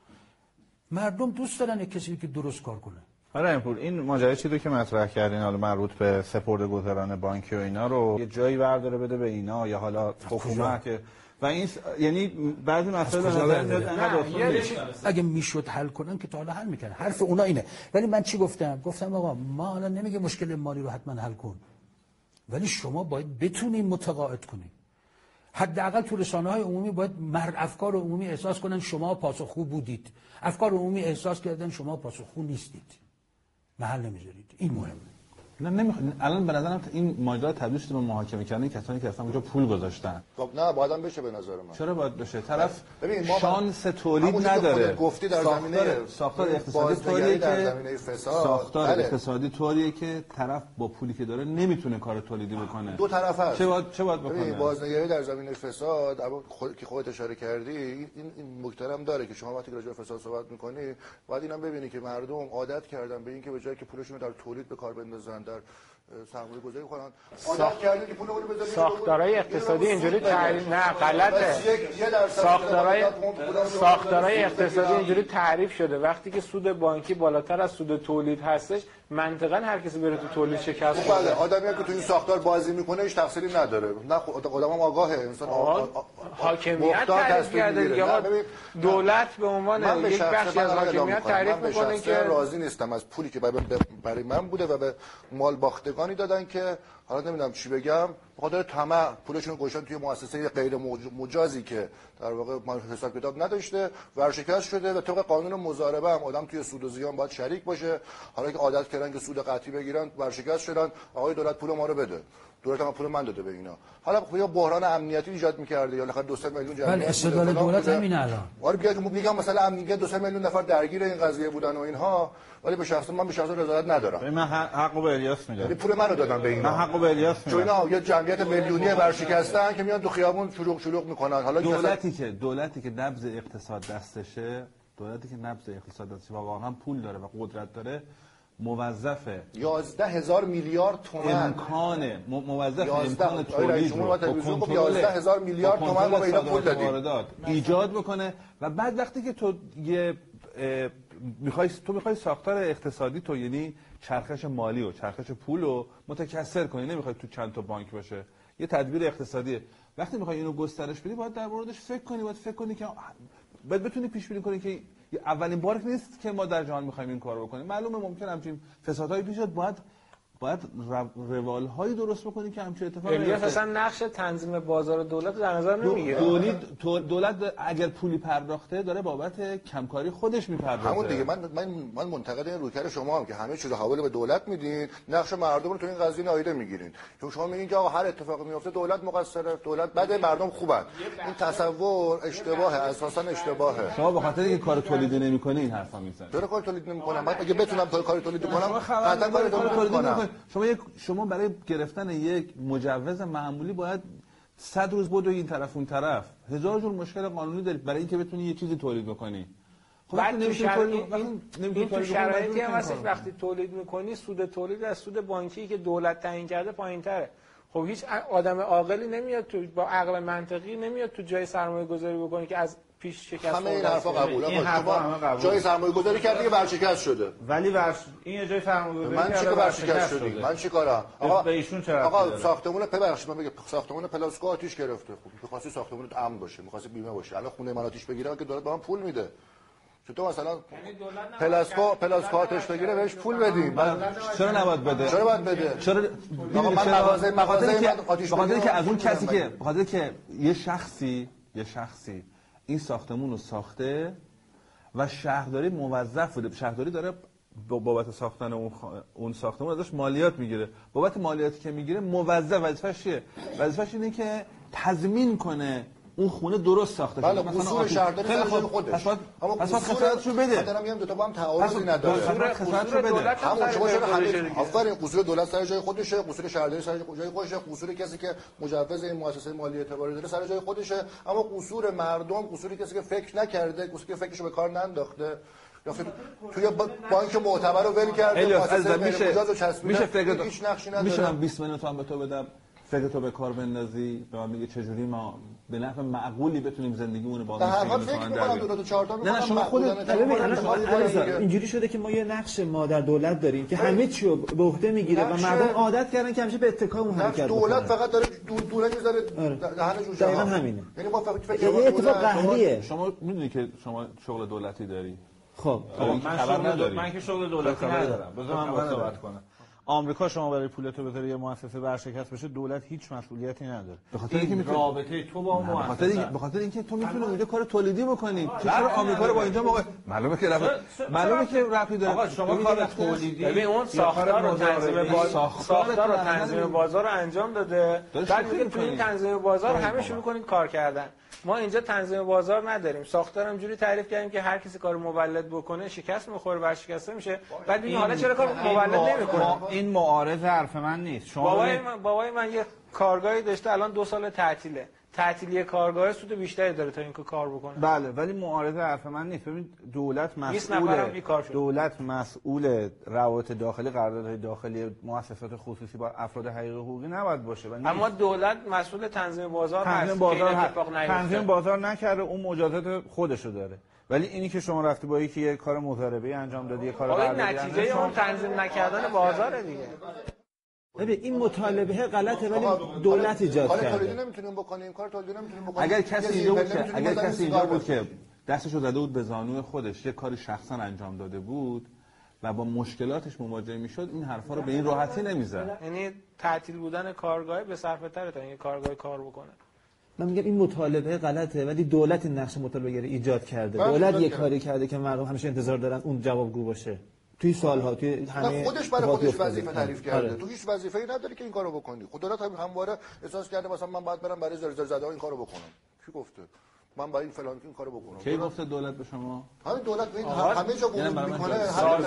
مردم دوست دارن یک کسی که درست کار کنه. آره امپور، این ماجرای چیزی که مطرح کردین حالا مربوط به سپرده‌گذاران بانکی و اینا رو یه جایی برداره بده به اینا یا حالا حکومت و این س... یعنی بعضی مسائل نه اگه میشد حل کنن که تا حالا حل میکنن. حرف اونا اینه. ولی من چی گفتم؟ گفتم آقا ما حالا نمیگه مشکل مالی رو حتما حل کن، ولی شما باید بتونین متقاعد کنین. حداقل تو رسانه‌های عمومی باید مرد افکار عمومی احساس کنن شما پاسخگو بودید، افکار عمومی احساس کردن شما پاسخگو نیستید، محل نمیذارید. این مهمه. نه نمیخواد الان به نظرم این ماجرا تبدیل شده به محاکمه کردن کسانی که اصلا اونجا پول گذاشتن. خب نه بازم بشه به نظر من. چرا باید بشه؟ طرف ببین ما شانس تولید نداره. گفتی در زمینه ساختار اقتصادی طوریه در که زمینه فساد ساختار بله. اقتصادی طوریه که طرف با پولی که داره نمیتونه کار تولیدی بکنه. دو طرف هست. چه باید چه باید بکنه؟ بازنگری در زمینه فساد خود که خودت اشاره کردی این این نکته هم داره که شما وقتی راجع به فساد صحبت می‌کنی باید اینم ببینی که مردم عادت کردن به اینکه به جای که پولشون رو در تولید به کار بندازن در سرمایه گذاری کنن عادت کردن که پول رو بذارن. ساختارهای اقتصادی اینجوری تعریف نه غلطه. ساختارهای ساختارهای اقتصادی اینجوری تعریف شده وقتی که سود بانکی بالاتر از سود تولید هستش منطقاً هر کسی بره تو تولید شکست خورده. بله آدمی که تو این ساختار بازی میکنه هیچ تفصیلی نداره. نه آدم هم آگاهه انسان حاکمیت تعریف کرده دیگه. دولت به عنوان یک بخشی از حاکمیت تعریف میکنه که راضی نیستم از پولی که برای من بوده و به مال باختگانی دادن که حالا نمیدونم چی بگم به خاطر طمع پولشون رو گذاشتن توی مؤسسه غیر مجازی که در واقع حساب کتاب نداشته ورشکست شده و طبق قانون مضاربه هم آدم توی سود و زیان باید شریک باشه. حالا که عادت کردن که سود قطعی بگیرن ورشکست شدن آقای دولت پول ما رو بده. دولت هم پول من داده به اینا. حالا یا بحران امنیتی ایجاد می‌کرده یا لخت دو سه میلیون جمعیت. بله استدلال دولت همین الان. آره بیاد میگم مثلا امنیت دو سه میلیون نفر درگیر این قضیه بودن و اینها ولی به شخص من به شخص رضایت ندارم. من حقو به الیاس میدم. یعنی پول منو دادن به اینا. من حقو به الیاس میدم. چون اینا یه جمعیت میلیونی ورشکستن که میان تو خیابون شلوغ شلوغ میکنن. حالا دولتی که دولتی که نبض اقتصاد دستشه، دولتی که نبض اقتصاد دستشه و واقعا پول داره و قدرت داره موظف یازده هزار میلیارد تومان امکان موظف امکان تولید رو یازده هزار میلیارد تومان با اینا پول دادیم ایجاد بکنه و بعد وقتی که تو یه میخوای تو میخوای ساختار اقتصادی تو یعنی چرخش مالی و چرخش پول رو متکثر کنی، نمیخوای تو چند تا بانک باشه، یه تدبیر اقتصادیه. وقتی میخوای اینو گسترش بدی باید در موردش فکر کنی، باید فکر کنی که باید بتونی پیش بینی کنی که اولین بار نیست که ما در جهان میخوایم این کارو بکنیم. معلومه ممکنه همچین فسادهایی پیش بیاد، باید باید روالهایی درست بکنیم که همچین اتفاقی بیفته. اصلا نقش تنظیم بازار دولت در نظر نمیگیره. دولت دولت اگر پولی پرداخته داره بابت کمکاری خودش میپردازه. همون دیگه من من من منتقد این رویکرد شما هم که همه چیزو حواله به دولت میدین، نقش مردم رو تو این قضیه نادیده میگیرین. چون شما میگین که آقا هر اتفاقی میفته دولت مقصره، دولت بده، مردم خوبن. این تصور اشتباهه، اساسا اشتباهه. شما به خاطر اینکه کار تولیدی نمیکنی این حرفا میزنید. چرا کار تولید نمیکنم؟ من اگه بتونم کار تولید کنم قطعا کار تولید کنم. شما یک شما برای گرفتن یک مجوز معمولی باید صد روز بدوی این طرف اون طرف، هزار جور مشکل قانونی دارید برای اینکه بتونی یه چیزی تولید بکنی. خب تو شرایطی هم هست وقتی تولید میکنی سود تولید از سود بانکی که دولت تعیین کرده پایین‌تره. خب هیچ آدم عاقلی نمیاد تو با عقل منطقی نمیاد تو جای سرمایه گذاری بکنه که از پیش شکست همه این حرفا قبوله. این حرفا همه قبول. جای سرمایه گذاری کردی که ورشکست شده. ولی ورش این یه جای سرمایه گذاری من چیکار ورشکست شدی؟ من چیکارم؟ آقا به ایشون چرا؟ آقا ساختمون ببخشید من میگم ساختمون پلاسکو آتیش گرفته. خب می‌خواستی ساختمون امن باشه، می‌خواستی بیمه باشه. الان خونه من آتیش بگیره که دولت به من پول میده. چطور مثلا پلاسکو پلاسکو آتش بگیره بهش پول بدیم؟ چرا نباید بده؟ چرا باید بده؟ چرا آقا من مغازه مغازه من آتیش بگیره که از اون کسی که بخاطر که یه شخصی یه شخصی این ساختمون رو ساخته و شهرداری موظف بوده، شهرداری داره بابت ساختن اون اون ساختمون ازش مالیات میگیره. بابت مالیاتی که میگیره موظف وظیفه‌ش چیه؟ وظیفه‌ش اینه که تضمین کنه اون خونه درست ساخته شده. بله اصول شهرداری سر جای خودش. اما اصلا خسارتشو بده. دارم میگم دو تا با هم تعارضی نداره. خسارتشو بده. همون شما چرا همین آفرین قصور دولت سر جای خودشه، قصور شهرداری سر جای خودشه، قصور کسی که مجوز این مؤسسه مالی اعتباری داره سر جای خودشه، اما قصور مردم، قصور کسی که فکر نکرده، کسی که فکرشو به کار ننداخته یا توی بانک معتبر رو ول کرده، مؤسسه مجاز و چسبیده. میشه فکر هیچ نقشی نداره. میشه من بیست میلیون تومان به تو بدم فکر تو به کار بندازی به من میگه چجوری ما به نفع معقولی بتونیم زندگیمون با در هر حال فکر می‌کنم دو تا چهار تا نه شما خودت اینجوری شده که ما یه نقش ما در دولت داریم که همه چی رو به عهده میگیره و مردم عادت کردن که همیشه به اتکا اون حرکت کنن. دولت فقط داره دونه میذاره دهن جوجه. دقیقاً همینه. یعنی ما فقط فکر یه اتفاق قهریه. شما میدونی که شما شغل دولتی داری. خب من شغل من که شغل دولتی ندارم. بذار من با صحبت کنم. آمریکا شما برای پولتو بذاری یه مؤسسه ورشکست بشه دولت هیچ مسئولیتی نداره. به خاطر اینکه میتونه رابطه تو با اون مؤسسه به خاطر به خاطر اینکه تو میتونی اونجا کار تولیدی بکنی. چرا آمریکا رو با اینجا موقع معلومه که رفت معلومه که رفتی داره. آقا شما کار تولیدی ببین اون ساختار رو تنظیم بازار ساختار رو تنظیم بازار رو انجام داده. بعد میگه تو این تنظیم بازار همه شروع کنید کار کردن. ما اینجا تنظیم بازار نداریم. ساختار هم جوری تعریف کردیم که هر کسی کار مولد بکنه شکست می‌خوره، ورشکسته میشه. بعد میگه حالا چرا کار مولد نمی‌کنه؟ این معارض حرف من نیست. شما بابای من بابای من یه کارگاهی داشته الان دو سال تعطیله. تعطیلی کارگاه سود بیشتری داره تا اینکه کار بکنه. بله ولی معارضه حرف من نیست. ببین دولت مسئول دولت مسئول روابط داخلی، قراردادهای داخلی مؤسسات خصوصی با افراد حقوقی حقوقی نباید باشه. اما دولت مسئول تنظیم بازار تنظیم هست. بازار اتفاق نیفته. تنظیم بازار نکرده، اون مجازات خودشو داره. ولی اینی که شما رفتی با یکی یه کار مضاربه انجام دادی، یه کار قراردادی نتیجه اون تنظیم نکردن بازار دیگه. ببین این مطالبه غلطه ولی دولت ایجاد کرده. کار تولیدی نمیتونیم بکنیم، کار تولیدی نمیتونیم بکنیم. اگر کسی اینجا بود که اگر کسی اینجا بود که دستشو زده بود به زانوی خودش، یه کاری شخصا انجام داده بود و با مشکلاتش مواجه میشد، این حرفا رو به این راحتی نمیزد. یعنی تعطیل بودن کارگاه به صرفه تره تا این کارگاه کار بکنه. من میگم این مطالبه غلطه ولی دولت این نقش مطالبه گری ایجاد کرده. دولت یه کاری کرده که مردم همیشه انتظار دارن اون جوابگو باشه. توی سالها توی همه خودش برای خودش وظیفه تعریف کرده. تو هیچ وظیفه‌ای نداری که این کارو بکنی. خودت هم همواره احساس کرده مثلا من باید برم برای زلزله زده این کارو بکنم. کی گفته؟ من باید این فلان این کارو بکنم. کی گفته دولت به شما؟ همین دولت این همه جا ورود میکنه.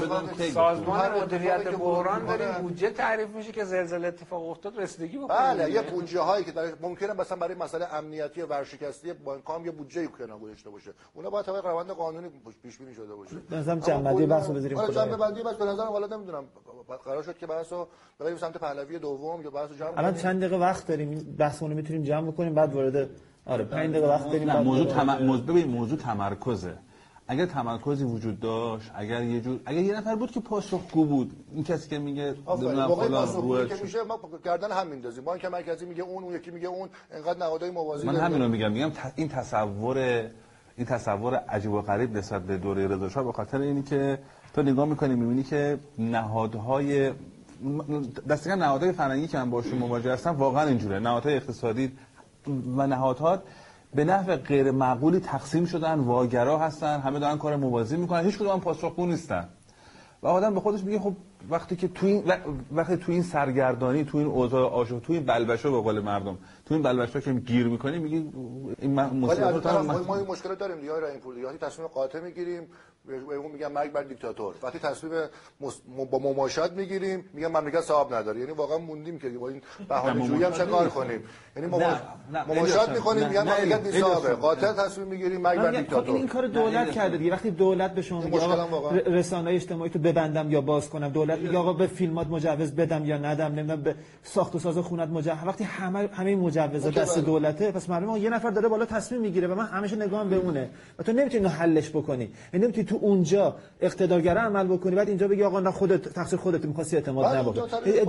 سازمان مدیریت بحران داره بودجه تعریف میشه که زلزله اتفاق افتاد رسیدگی بکنه. بله یه بودجه هایی که ممکنه مثلا برای مسئله امنیتی و ورشکستی بانکام یه بودجه کنار گذاشته باشه. اونا باید طبق روند قانونی پیش بینی شده باشه. مثلا جنبندی بحثو بذاریم خدا. جنبندی بحث به نظر حالا نمیدونم قرار شد که بحثو بریم سمت پهلوی دوم یا بحثو جمع. الان چند دقیقه وقت داریم بحثمون رو میتونیم جمع بکنیم بعد وارد آره پنج دقیقه وقت داریم. موضوع تم... موضوع ببین موضوع تمرکزه. اگر تمرکزی وجود داشت، اگر یه جور اگر یه نفر بود که پاسخگو بود، این کسی که میگه نمیدونم فلان روح که میشه ما گردن هم میندازیم. بانک مرکزی میگه اون، اون یکی میگه اون، انقدر نهادهای موازی. من همین رو میگم میگم ت... این تصور این تصور عجیب و غریب نسبت به دوره رضا شاه به خاطر اینی که تو نگاه میکنی میبینی که نهادهای دستگاه نهادهای فرهنگی که من باشون مواجه هستم واقعا اینجوره. نهادهای اقتصادی و نهادها به نحو غیر معقولی تقسیم شدن، واگرا هستن، همه دارن کار موازی میکنن، هیچ کدوم پاسخگو نیستن. و آدم به خودش میگه خب وقتی که تو این وقتی تو این سرگردانی، تو این اوضاع آشوب، تو این بلبشو به قول مردم، تو این بلبشو که گیر میکنی میگی این مشکلات ما این مشکل داریم دیگه. آقای رحیم پور دیگه تصمیم قاطع میگیریم بهمون میگن مرگ بر دیکتاتور، وقتی تصمیم با مماشات میگیریم میگن مملکت صاحب نداره. یعنی واقعا موندیم که با این بهانه‌جویی هم چه کار کنیم. یعنی مماشات میکنیم میگن مملکت بی صاحبه، قاطع تصمیم میگیریم مرگ بر دیکتاتور. این کارو دولت کرده دیگه. وقتی دولت به شما میگه رسانه‌های اجتماعی تو ببندم یا باز کنم، دولت میگه آقا به فیلمات مجوز بدم یا ندم، نمیدونم به ساخت و ساز خونت مجوز. وقتی همه همه مجوزات دست دولته، پس معلومه یه نفر داره بالا تصمیم میگیره و من همیشه نگاهم به اونه و تو نمیتونی حلش بکنی. نمیتونی تو اونجا اقتدارگرا عمل بکنی بعد اینجا بگی آقا نه خودت تقصیر خودت، می‌خواستی اعتماد نباشه.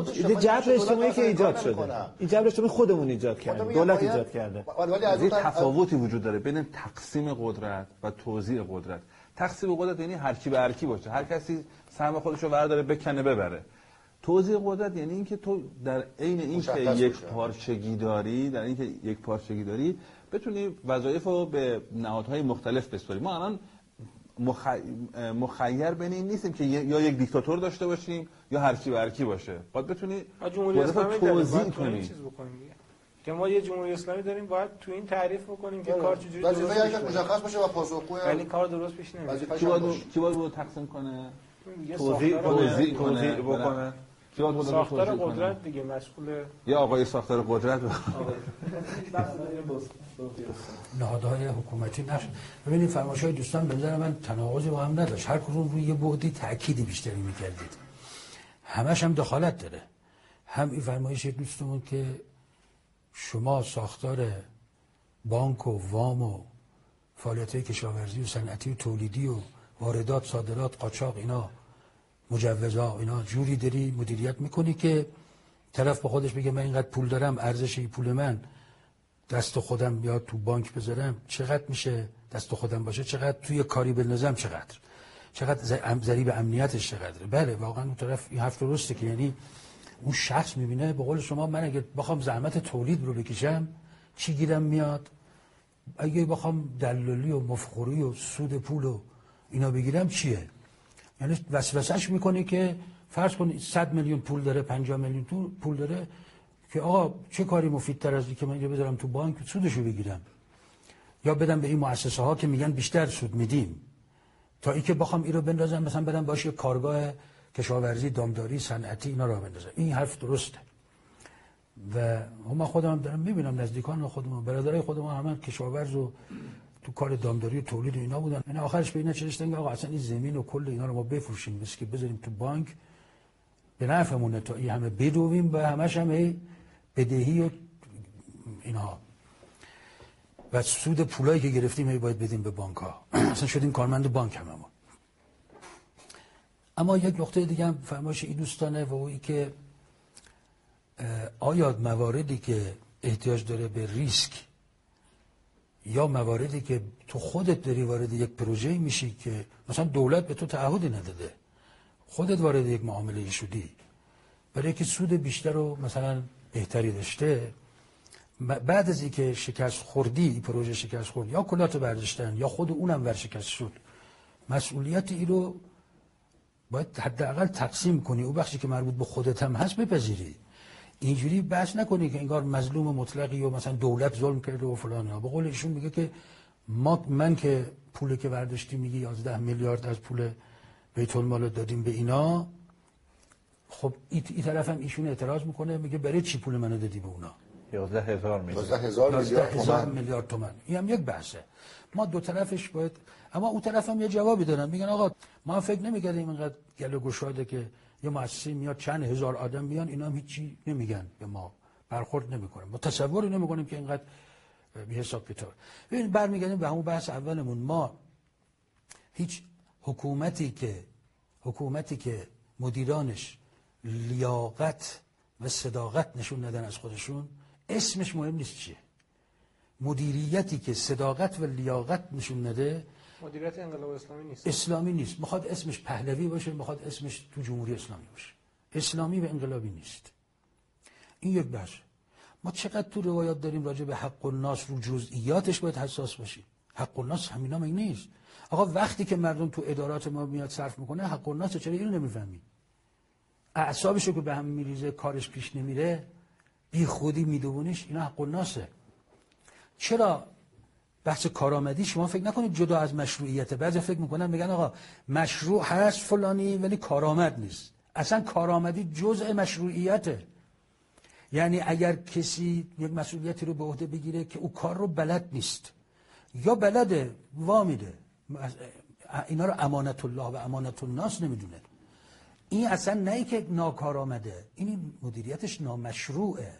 جبر اجتماعی که ایجاد شده، این جبر اجتماعی خودمون ایجاد کردیم، دولت ایجاد کرده. ولی از این تفاوتی وجود داره بین تقسیم قدرت و توزیع قدرت. تقسیم قدرت یعنی هر کی به هر کی باشه، هر کسی سهم خودشو برداره بکنه ببره. توزیع قدرت یعنی اینکه تو در عین اینکه یک پارچگی داری، در اینکه یک پارچگی داری بتونی وظایف رو به نهادهای مختلف بسپاری. ما الان مخ... مخیر بین این نیستیم که یا یک دیکتاتور داشته باشیم یا هر کی به هر کی باشه. باید بتونی جمهوری اسلامی توزیع کنی. که ما یه جمهوری اسلامی داریم، باید تو این تعریف بکنیم که کار چجوری درست وظیفه یک مشخص باشه و پاسخگوی، ولی کار درست پیش نمیره. کی باید کی باید تقسیم کنه؟ توضیح توضیح توضیح بکنه. کی باید ساختار قدرت دیگه مسئول، یا آقای ساختار قدرت نهادهای حکومتی نقش. ببینید فرمایش‌های دوستان به نظر من تناقضی با هم نداشت، هر کدوم روی یه بعدی تأکیدی بیشتری می‌کردید، همش هم دخالت داره. هم این فرمایش دوستمون که شما ساختار بانک و وام و فعالیت‌های کشاورزی و صنعتی و تولیدی و واردات صادرات قاچاق اینا مجوزها اینا جوری داری مدیریت میکنی که طرف با خودش بگه من اینقدر پول دارم، ارزش این پول من دست خودم بیاد تو بانک بذارم چقدر میشه، دست خودم باشه چقدر، توی کاری بالنظم چقدر، چقدر ضریب امنیتش چقدره. بله واقعا اون طرف این حرف درسته که یعنی اون شخص میبینه به قول شما من اگه بخوام زحمت تولید رو بکشم چی گیرم میاد، اگه بخوام دلالی و مفخوری و سود پول و اینا بگیرم چیه. یعنی وسوسهش میکنه که فرض کن صد میلیون پول داره، پنجاه میلیون پول داره، که آقا چه کاری مفیدتر از این که من اینو بذارم تو بانک سودشو بگیرم یا بدم به این مؤسسه ها که میگن بیشتر سود میدیم، تا اینکه بخوام اینو بندازم مثلا بدم باشه کارگاه کشاورزی، دامداری، صنعتی اینا رو بندازم. این حرف درسته و هم خودم دارم میبینم نزدیکان خودم، برادرای خودم همه کشاورز و تو کار دامداری و تولید اینا بودن. یعنی آخرش به اینا چه رسیدن که آقا اصلا این زمین و کل اینا رو ما بفروشیم بس که بذاریم تو بانک به نفعمونه تا این همه بدویم و همش هم بدهی و اینا و سود پولایی که گرفتیم هی باید بدیم به بانک ها. اصلا شدیم کارمند بانک هممون. اما یک نقطه دیگه هم فرمایش این دوستانه و اونی که آیا مواردی که احتیاج داره به ریسک یا مواردی که تو خودت داری وارد یک پروژه میشی که مثلا دولت به تو تعهدی نداده، خودت وارد یک معامله شدی برای که سود بیشتر و مثلا بهتری داشته، بعد از اینکه شکست خوردی، این پروژه شکست خورد یا کلات برداشتن یا خود اونم ورشکست شد، مسئولیت این رو باید حداقل تقسیم کنی، او بخشی که مربوط به خودت هم هست بپذیری. اینجوری بحث نکنی که انگار مظلوم مطلقی و مثلا دولت ظلم کرده و فلان. به قول ایشون میگه که ما من که پولی که برداشتی میگی یازده میلیارد از پول بیت المال دادیم به اینا، خب این ای طرف هم ایشون اعتراض میکنه میگه برای چی پول منو دادی به اونا؟ یازده هزار میلیارد یازده هزار میلیارد تومان. این هم یک بحثه. ما دو طرفش باید، اما اون طرف هم یه جوابی دارن، میگن آقا ما فکر نمی‌کردیم اینقدر گله گشاده که یه مؤسسه میاد چند هزار آدم بیان اینا هم هیچی نمیگن به ما، برخورد نمیکنن، ما تصوری نمیکنیم که اینقدر بی حساب کتاب. ببین برمیگردیم به همون بحث اولمون، ما هیچ حکومتی که حکومتی که مدیرانش لیاقت و صداقت نشون ندن از خودشون، اسمش مهم نیست چیه. مدیریتی که صداقت و لیاقت نشون نده مدیریت انقلاب اسلامی نیست. اسلامی نیست. میخواد اسمش پهلوی باشه، میخواد اسمش تو جمهوری اسلامی باشه، اسلامی و انقلابی نیست. این یک بحث. ما چقدر تو روایات داریم راجع به حق الناس، رو جزئیاتش باید حساس باشیم. حق الناس همینا مگه نیست؟ آقا وقتی که مردم تو ادارات ما میاد صرف میکنه حق الناس، چرا اینو نمیفهمی؟ اعصابشو که به هم میریزه، کارش پیش نمیره، بی خودی میدونیش، اینا حق الناسه. چرا بحث کارآمدی شما فکر نکنید جدا از مشروعیته؟ بعضی فکر میکنن میگن آقا مشروع هست فلانی ولی کارآمد نیست. اصلا کارآمدی جزء مشروعیته. یعنی اگر کسی یک مسئولیتی رو به عهده بگیره که او کار رو بلد نیست یا بلده وا میده، اینا رو امانت الله و امانت الناس نمیدونه، این اصلا نه ای که ناکارآمده، این مدیریتش نامشروعه.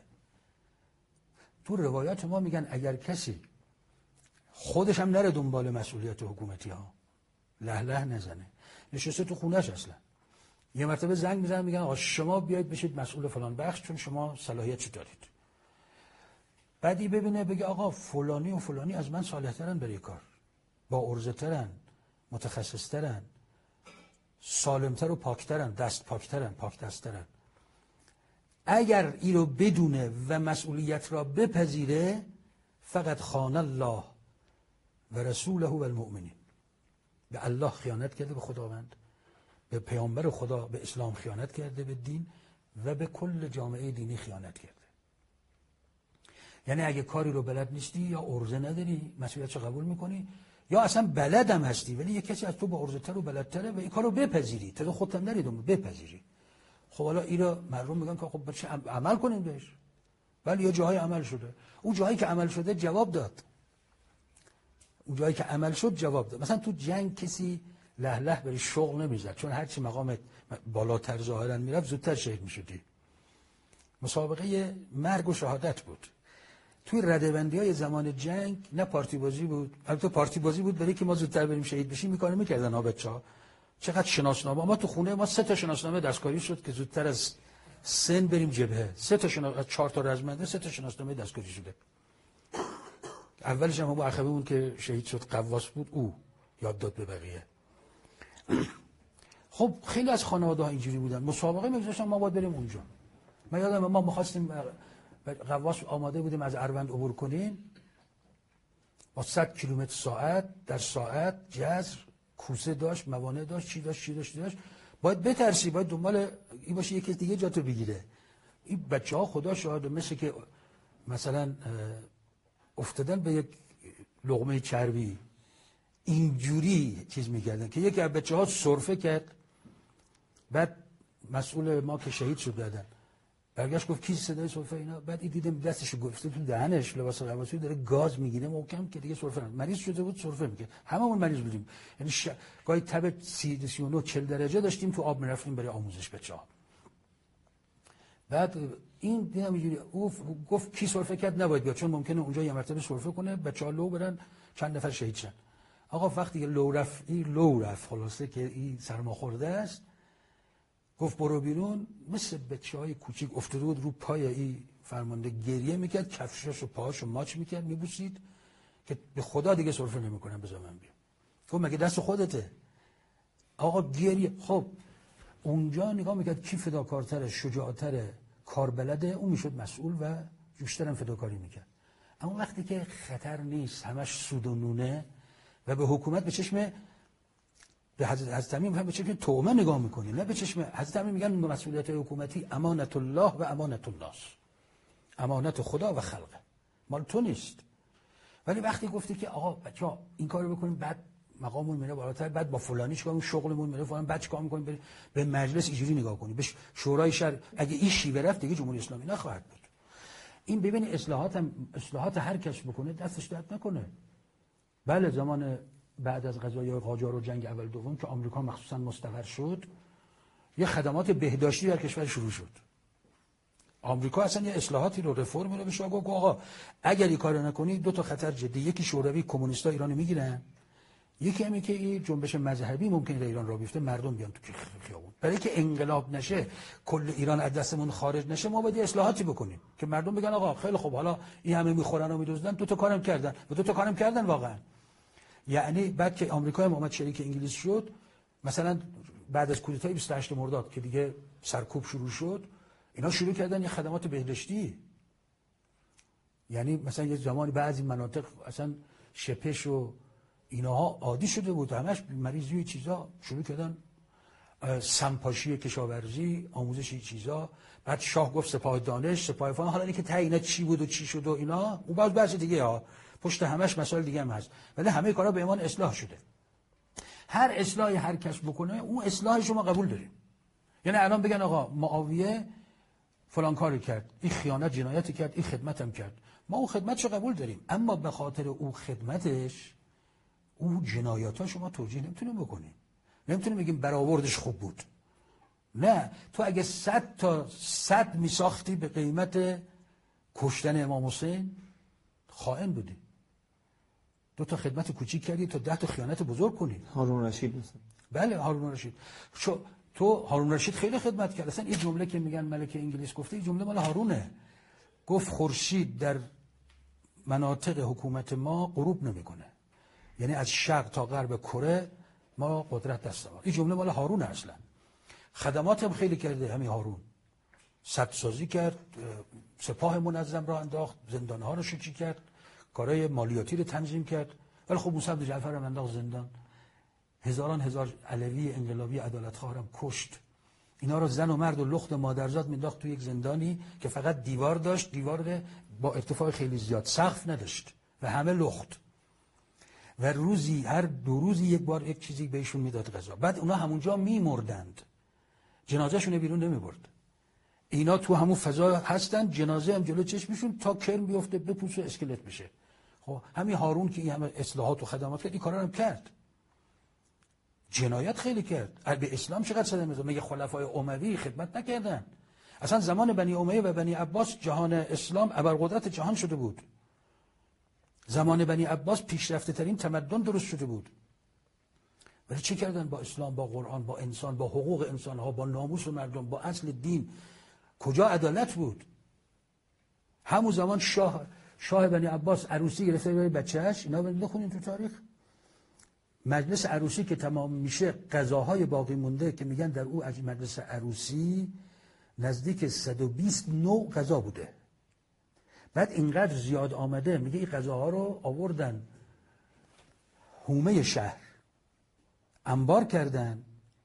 تو روایات ما میگن اگر کسی خودش هم نره دنبال مسئولیت حکومتی ها، له له نزنه، نشسته تو خونهش، اصلا یه مرتبه زنگ میزنن میگن آقا شما بیاید بشید مسئول فلان بخش چون شما صلاحیتشو دارید. بعدی ببینه بگه آقا فلانی و فلانی از من صالح‌ترن برای کار، با عرضه‌ترن، متخصص‌ترن، سالمتر و پاکترن، دست پاکترن، پاک دستترن. اگر این رو بدونه و مسئولیت را بپذیره، فقط خان الله و رسوله و المؤمنین، به الله خیانت کرده، به خداوند، به پیامبر خدا، به اسلام خیانت کرده، به دین و به کل جامعه دینی خیانت کرده. یعنی اگه کاری رو بلد نیستی یا عرضه نداری مسئولیتش رو قبول میکنی، یا اصلا بلدم هستی ولی یک کسی از تو با عرضه تر و بلدتره و این کارو بپذیری، تو خودت نرید اون بپذیری. خب حالا اینا مردم میگن که خب بچه عمل کنیم بهش، ولی یه جاهای عمل شده، اون جاهایی که عمل شده جواب داد، اون جایی که عمل شد جواب داد. مثلا تو جنگ کسی له له بری شغل نمیزد، چون هرچی مقامت بالاتر ظاهرا میرفت زودتر شهید میشدی. مسابقه مرگ و شهادت بود. توی ردبندی‌های زمان جنگ نه پارتی بازی بود، البته پارتی بازی بود برای که ما زودتر بریم شهید بشیم، میکنه میکردن ها بچه‌ها. چقدر شناسنامه ما تو خونه ما سه تا شناسنامه دستکاری شد که زودتر از سن بریم جبهه. سه تا شناسنامه، چهار تا رزمنده، سه تا شناسنامه دستکاری شده. اولش هم ابو عقبه اون که شهید شد قواس بود، او یاد داد به بقیه. خب خیلی از خانواده ها اینجوری بودن، مسابقه میگذاشتن ما باید بریم اونجا. من یادم ما می‌خواستیم قواس آماده بودیم از اروند عبور کنیم با صد کیلومتر ساعت در ساعت، جزر کوسه داشت، موانع داشت، چی داشت چی داشت داشت باید بترسی، باید دنبال این باشه یکی دیگه جاتو بگیره. این بچه‌ها خدا شاهد مثل که مثلا افتادن به یک لقمه چربی اینجوری چیز می‌کردن که یکی از بچه‌ها سرفه کرد، بعد مسئول ما که شهید شد دادن برگشت گفت کی صدای سرفه اینا، بعد این دیدم دستشو گفته تو دهنش، لباس قواسی داره گاز میگیره محکم که دیگه سرفه نمی‌کنه. مریض شده بود سرفه می‌کرد، هممون مریض بودیم، یعنی ش... گاهی تب سی و نه چهل درجه داشتیم تو آب می‌رفتیم برای آموزش بچه‌ها. بعد این دیدم اینجوری گفت کی سرفه کرد نباید بیاد، چون ممکنه اونجا یه مرتبه سرفه کنه بچه‌ها لو برن چند نفر شهید شن. آقا وقتی که لو رفت، این لو رفت خلاصه که این سرماخورده است، گفت برو بیرون. مثل بچه‌های کوچیک افتاده بود رو پای این فرمانده، گریه میکرد، کفشاشو پاهاشو ماچ میکرد، میبوسید که به خدا دیگه سرفه نمیکنم بذار من بیام. گفت مگه دست خودته؟ آقا گریه. خب اونجا نگاه میکرد کی فداکارتره، شجاعتره، کاربلده، اون میشد مسئول و بیشترم فداکاری میکرد. اما وقتی که خطر نیست، همش سود و نونه و به حکومت به چشم به حضرت حضرت امیر میگن به چشم تومه نگاه میکنی، نه به چشم حضرت امیر میگن مسئولیت حکومتی امانت الله و امانت الناس، امانت خدا و خلقه، مال تو نیست. ولی وقتی گفتی که آقا بچا این کارو بکنیم، بعد مقاممون میره بالاتر، بعد با فلانی چیکار کنیم، شغلمون میره فلان، بعد چیکار میکنیم، بریم به مجلس اینجوری نگاه کنیم، به شورای شهر، اگه این شیوه رفت دیگه جمهوری اسلامی نخواهد بود. این ببین اصلاحات هم اصلاحات هر کس بکنه دستش درد نکنه. بله زمان بعد از قضایای قاجار و جنگ اول دوم که آمریکا مخصوصا مستقر شد، یه خدمات بهداشتی در کشور شروع شد. آمریکا اصلا یه اصلاحاتی رو رفرمی رو بشه گفت آقا اگر این کارو نکنی دو تا خطر جدی، یکی شوروی کمونیستا ایرانو میگیرن، یکی همین که این جنبش مذهبی ممکنه در ایران راه بیفته، مردم بیان تو خیابون. برای که انقلاب نشه، کل ایران از دستمون خارج نشه، ما باید اصلاحاتی بکنیم که مردم بگن آقا خیلی خوب، حالا این همه میخورن و میدزدن، دو تا کارم کردن و دو تا کارم کردن واقعا. یعنی بعد که آمریکا هم اومد شریک انگلیس شد، مثلا بعد از کودتای بیست و هشت مرداد که دیگه سرکوب شروع شد، اینا شروع کردن یه خدمات بهداشتی. یعنی مثلا یه زمانی بعضی مناطق اصلا شپش و اینها عادی شده بود، همش مریضی و چیزا، شروع کردن سمپاشی کشاورزی، آموزش چیزا. بعد شاه گفت سپاه دانش، سپاه فلان، حالا اینکه تعیین چی بود و چی شد و اینا اون باز بحث دیگه ها، پشت همش مسائل دیگه هم هست، ولی همه کارا به ایمان اصلاح شده. هر اصلاحی هر کس بکنه اون اصلاحش رو ما قبول داریم. یعنی الان بگن آقا معاویه فلان کاری کرد، این خیانت جنایتی کرد، این خدمتم کرد، ما اون خدمتشو قبول داریم، اما به خاطر اون خدمتش اون جنایات‌ها شما توجیه نمیتونیم بکنیم. نمیتونیم بگیم برآوردش خوب بود. نه، تو اگه صد تا صد میساختی به قیمت کشتن امام حسین خائن بودی. دو تا خدمت کوچیک کردی تا ده تا خیانت بزرگ کنی. هارون رشید مثلا. بله هارون رشید. شو تو هارون رشید خیلی خدمت کرد. اصلا این جمله که میگن ملک انگلیس گفته، این جمله مال هارونه. گفت خورشید در مناطق حکومت ما غروب نمیکنه. یعنی از شرق تا غرب کره ما قدرت دست ما. این جمله مال هارون اصلا. خدمات هم خیلی کرده همین هارون. سدسازی کرد، سپاه منظم را انداخت، زندانها رو شیکی کرد، کارهای مالیاتی رو تنظیم کرد. ولی خب موسی بن جعفر هم انداخت زندان. هزاران هزار علوی انقلابی عدالتخواه هم کشت. اینا رو زن و مرد و لخت مادرزاد مینداخت تو یک زندانی که فقط دیوار داشت، دیوار با ارتفاع خیلی زیاد، سقف نداشت و همه لخت، و روزی هر دو روزی یک بار یک چیزی بهشون میداد غذا. بعد اونا همونجا میمردند، جنازه‌شون بیرون نمیبرد. اینا تو همون فضا هستن، جنازه هم جلو چشمشون تا کرم بیفته بپوسه اسکلت بشه. خب همین هارون که این همه اصلاحات و خدمات کرد، این کارا هم کرد. جنایت خیلی کرد. به اسلام چقدر صدمه می‌زنه؟ میگه خلفای اموی خدمت نکردن. اصلا زمان بنی امیه و بنی عباس جهان اسلام ابرقدرت جهان شده بود. زمان بنی عباس پیشرفته ترین تمدن درست شده بود. ولی چه کردن با اسلام، با قرآن، با انسان، با حقوق انسان ها، با ناموس مردم، با اصل دین؟ کجا عدالت بود؟ همون زمان شاه شاه بنی عباس عروسی گرفته برای بچه‌اش. اینا بخونین تو تاریخ. مجلس عروسی که تمام میشه، غذاهای باقی مونده که میگن در او مجلس عروسی نزدیک صد و بیست نوع غذا بوده. بعد اینقدر زیاد آمده، میگه این غذاها رو آوردن حومه شهر، انبار کردن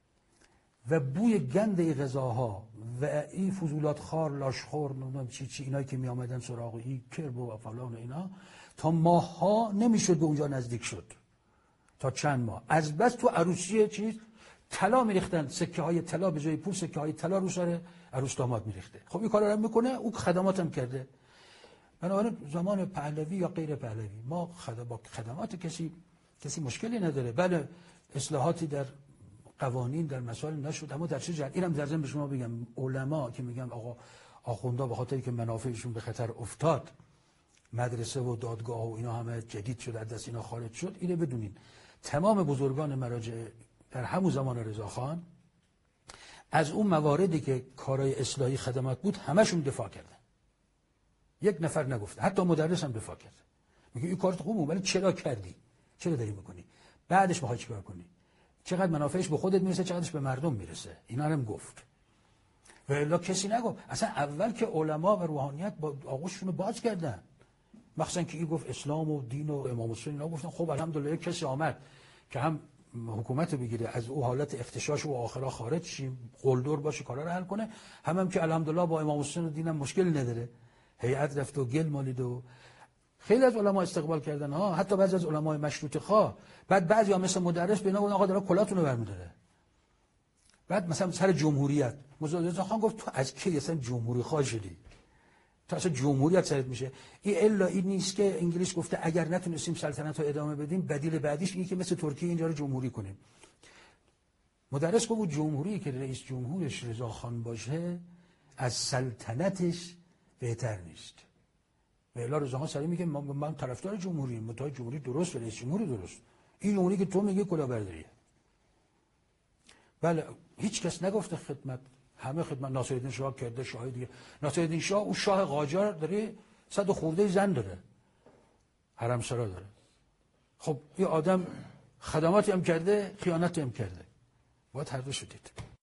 و بوی گند این غذاها و این فضولات خار، لاشخور، نمیدونم چی چی، اینایی که می آمدن سراغ این کرب و فلان و اینا، تا ماها نمیشد به اونجا نزدیک شد، تا چند ماه. از بس تو عروسی چیز طلا میریختن، سکه های طلا به جای پول سکه های طلا رو سر عروس داماد میریخته. خب این کارا رو میکنه، او خدمات هم کرده. بنابراین زمان پهلوی یا غیر پهلوی ما با خدمات کسی کسی مشکلی نداره. بله اصلاحاتی در قوانین در مسائل نشد، اما در چه جهت؟ اینم در ضمن به شما بگم، علما که میگن آقا آخوندا به خاطر که منافعشون به خطر افتاد مدرسه و دادگاه و اینا همه جدید شد، از دست اینا خارج شد، اینو بدونین تمام بزرگان مراجع در همون زمان رضاخان از اون مواردی که کارهای اصلاحی خدمات بود همشون دفاع کردن. یک نفر نگفته، حتی مدرس هم دفاع کرد. میگه این کارت خوبه ولی چرا کردی؟ چرا داری میکنی؟ بعدش میخوای چیکار کنی؟ چقدر منافعش به خودت میرسه، چقدرش به مردم میرسه. اینا هم گفت. و الا کسی نگفت. اصلا اول که علما و روحانیت با آغوششون باز کردن، مخصوصا که این گفت اسلام و دین و امام حسین، اینا گفتن خب الحمدلله کسی آمد که هم حکومت بگیره، از او حالت اختشاش و آخرا خارج شیم، قلدر باشه کارا رو حل کنه، هم هم که الحمدلله با امام حسین و دینم مشکل نداره. هیئت رفت و گل مالید و خیلی از علما استقبال کردن ها، حتی بعضی از علمای مشروطه خواه. بعد بعضیا مثل مدرس به اینا گفتن آقا داره کلاتونو برمی‌داره. بعد مثلا سر جمهوریت مزدد خان گفت تو از کی اصلا جمهوری خواه شدی؟ تو اصلا جمهوریت سرت میشه. این الا این نیست که انگلیس گفته اگر نتونستیم سلطنت رو ادامه بدیم بدیل بعدیش اینه که مثل ترکیه اینجا رو جمهوری کنیم. مدرس گفت جمهوری که رئیس جمهورش رضا خان باشه از سلطنتش بهتر نیست. و الا رضا خان سری میگه من, من طرفدار جمهوری ام، متای جمهوری درست و رئیس جمهوری درست. این جمهوری که تو میگی کلاهبرداریه. بله هیچ کس نگفته خدمت، همه خدمت. ناصرالدین شاه کرده، شاه دیگه. ناصرالدین شاه اون شاه قاجار داره صد خورده زن داره، حرمسرا داره. خب این آدم خدماتی هم کرده، خیانتی هم کرده. باید هر دو شدید.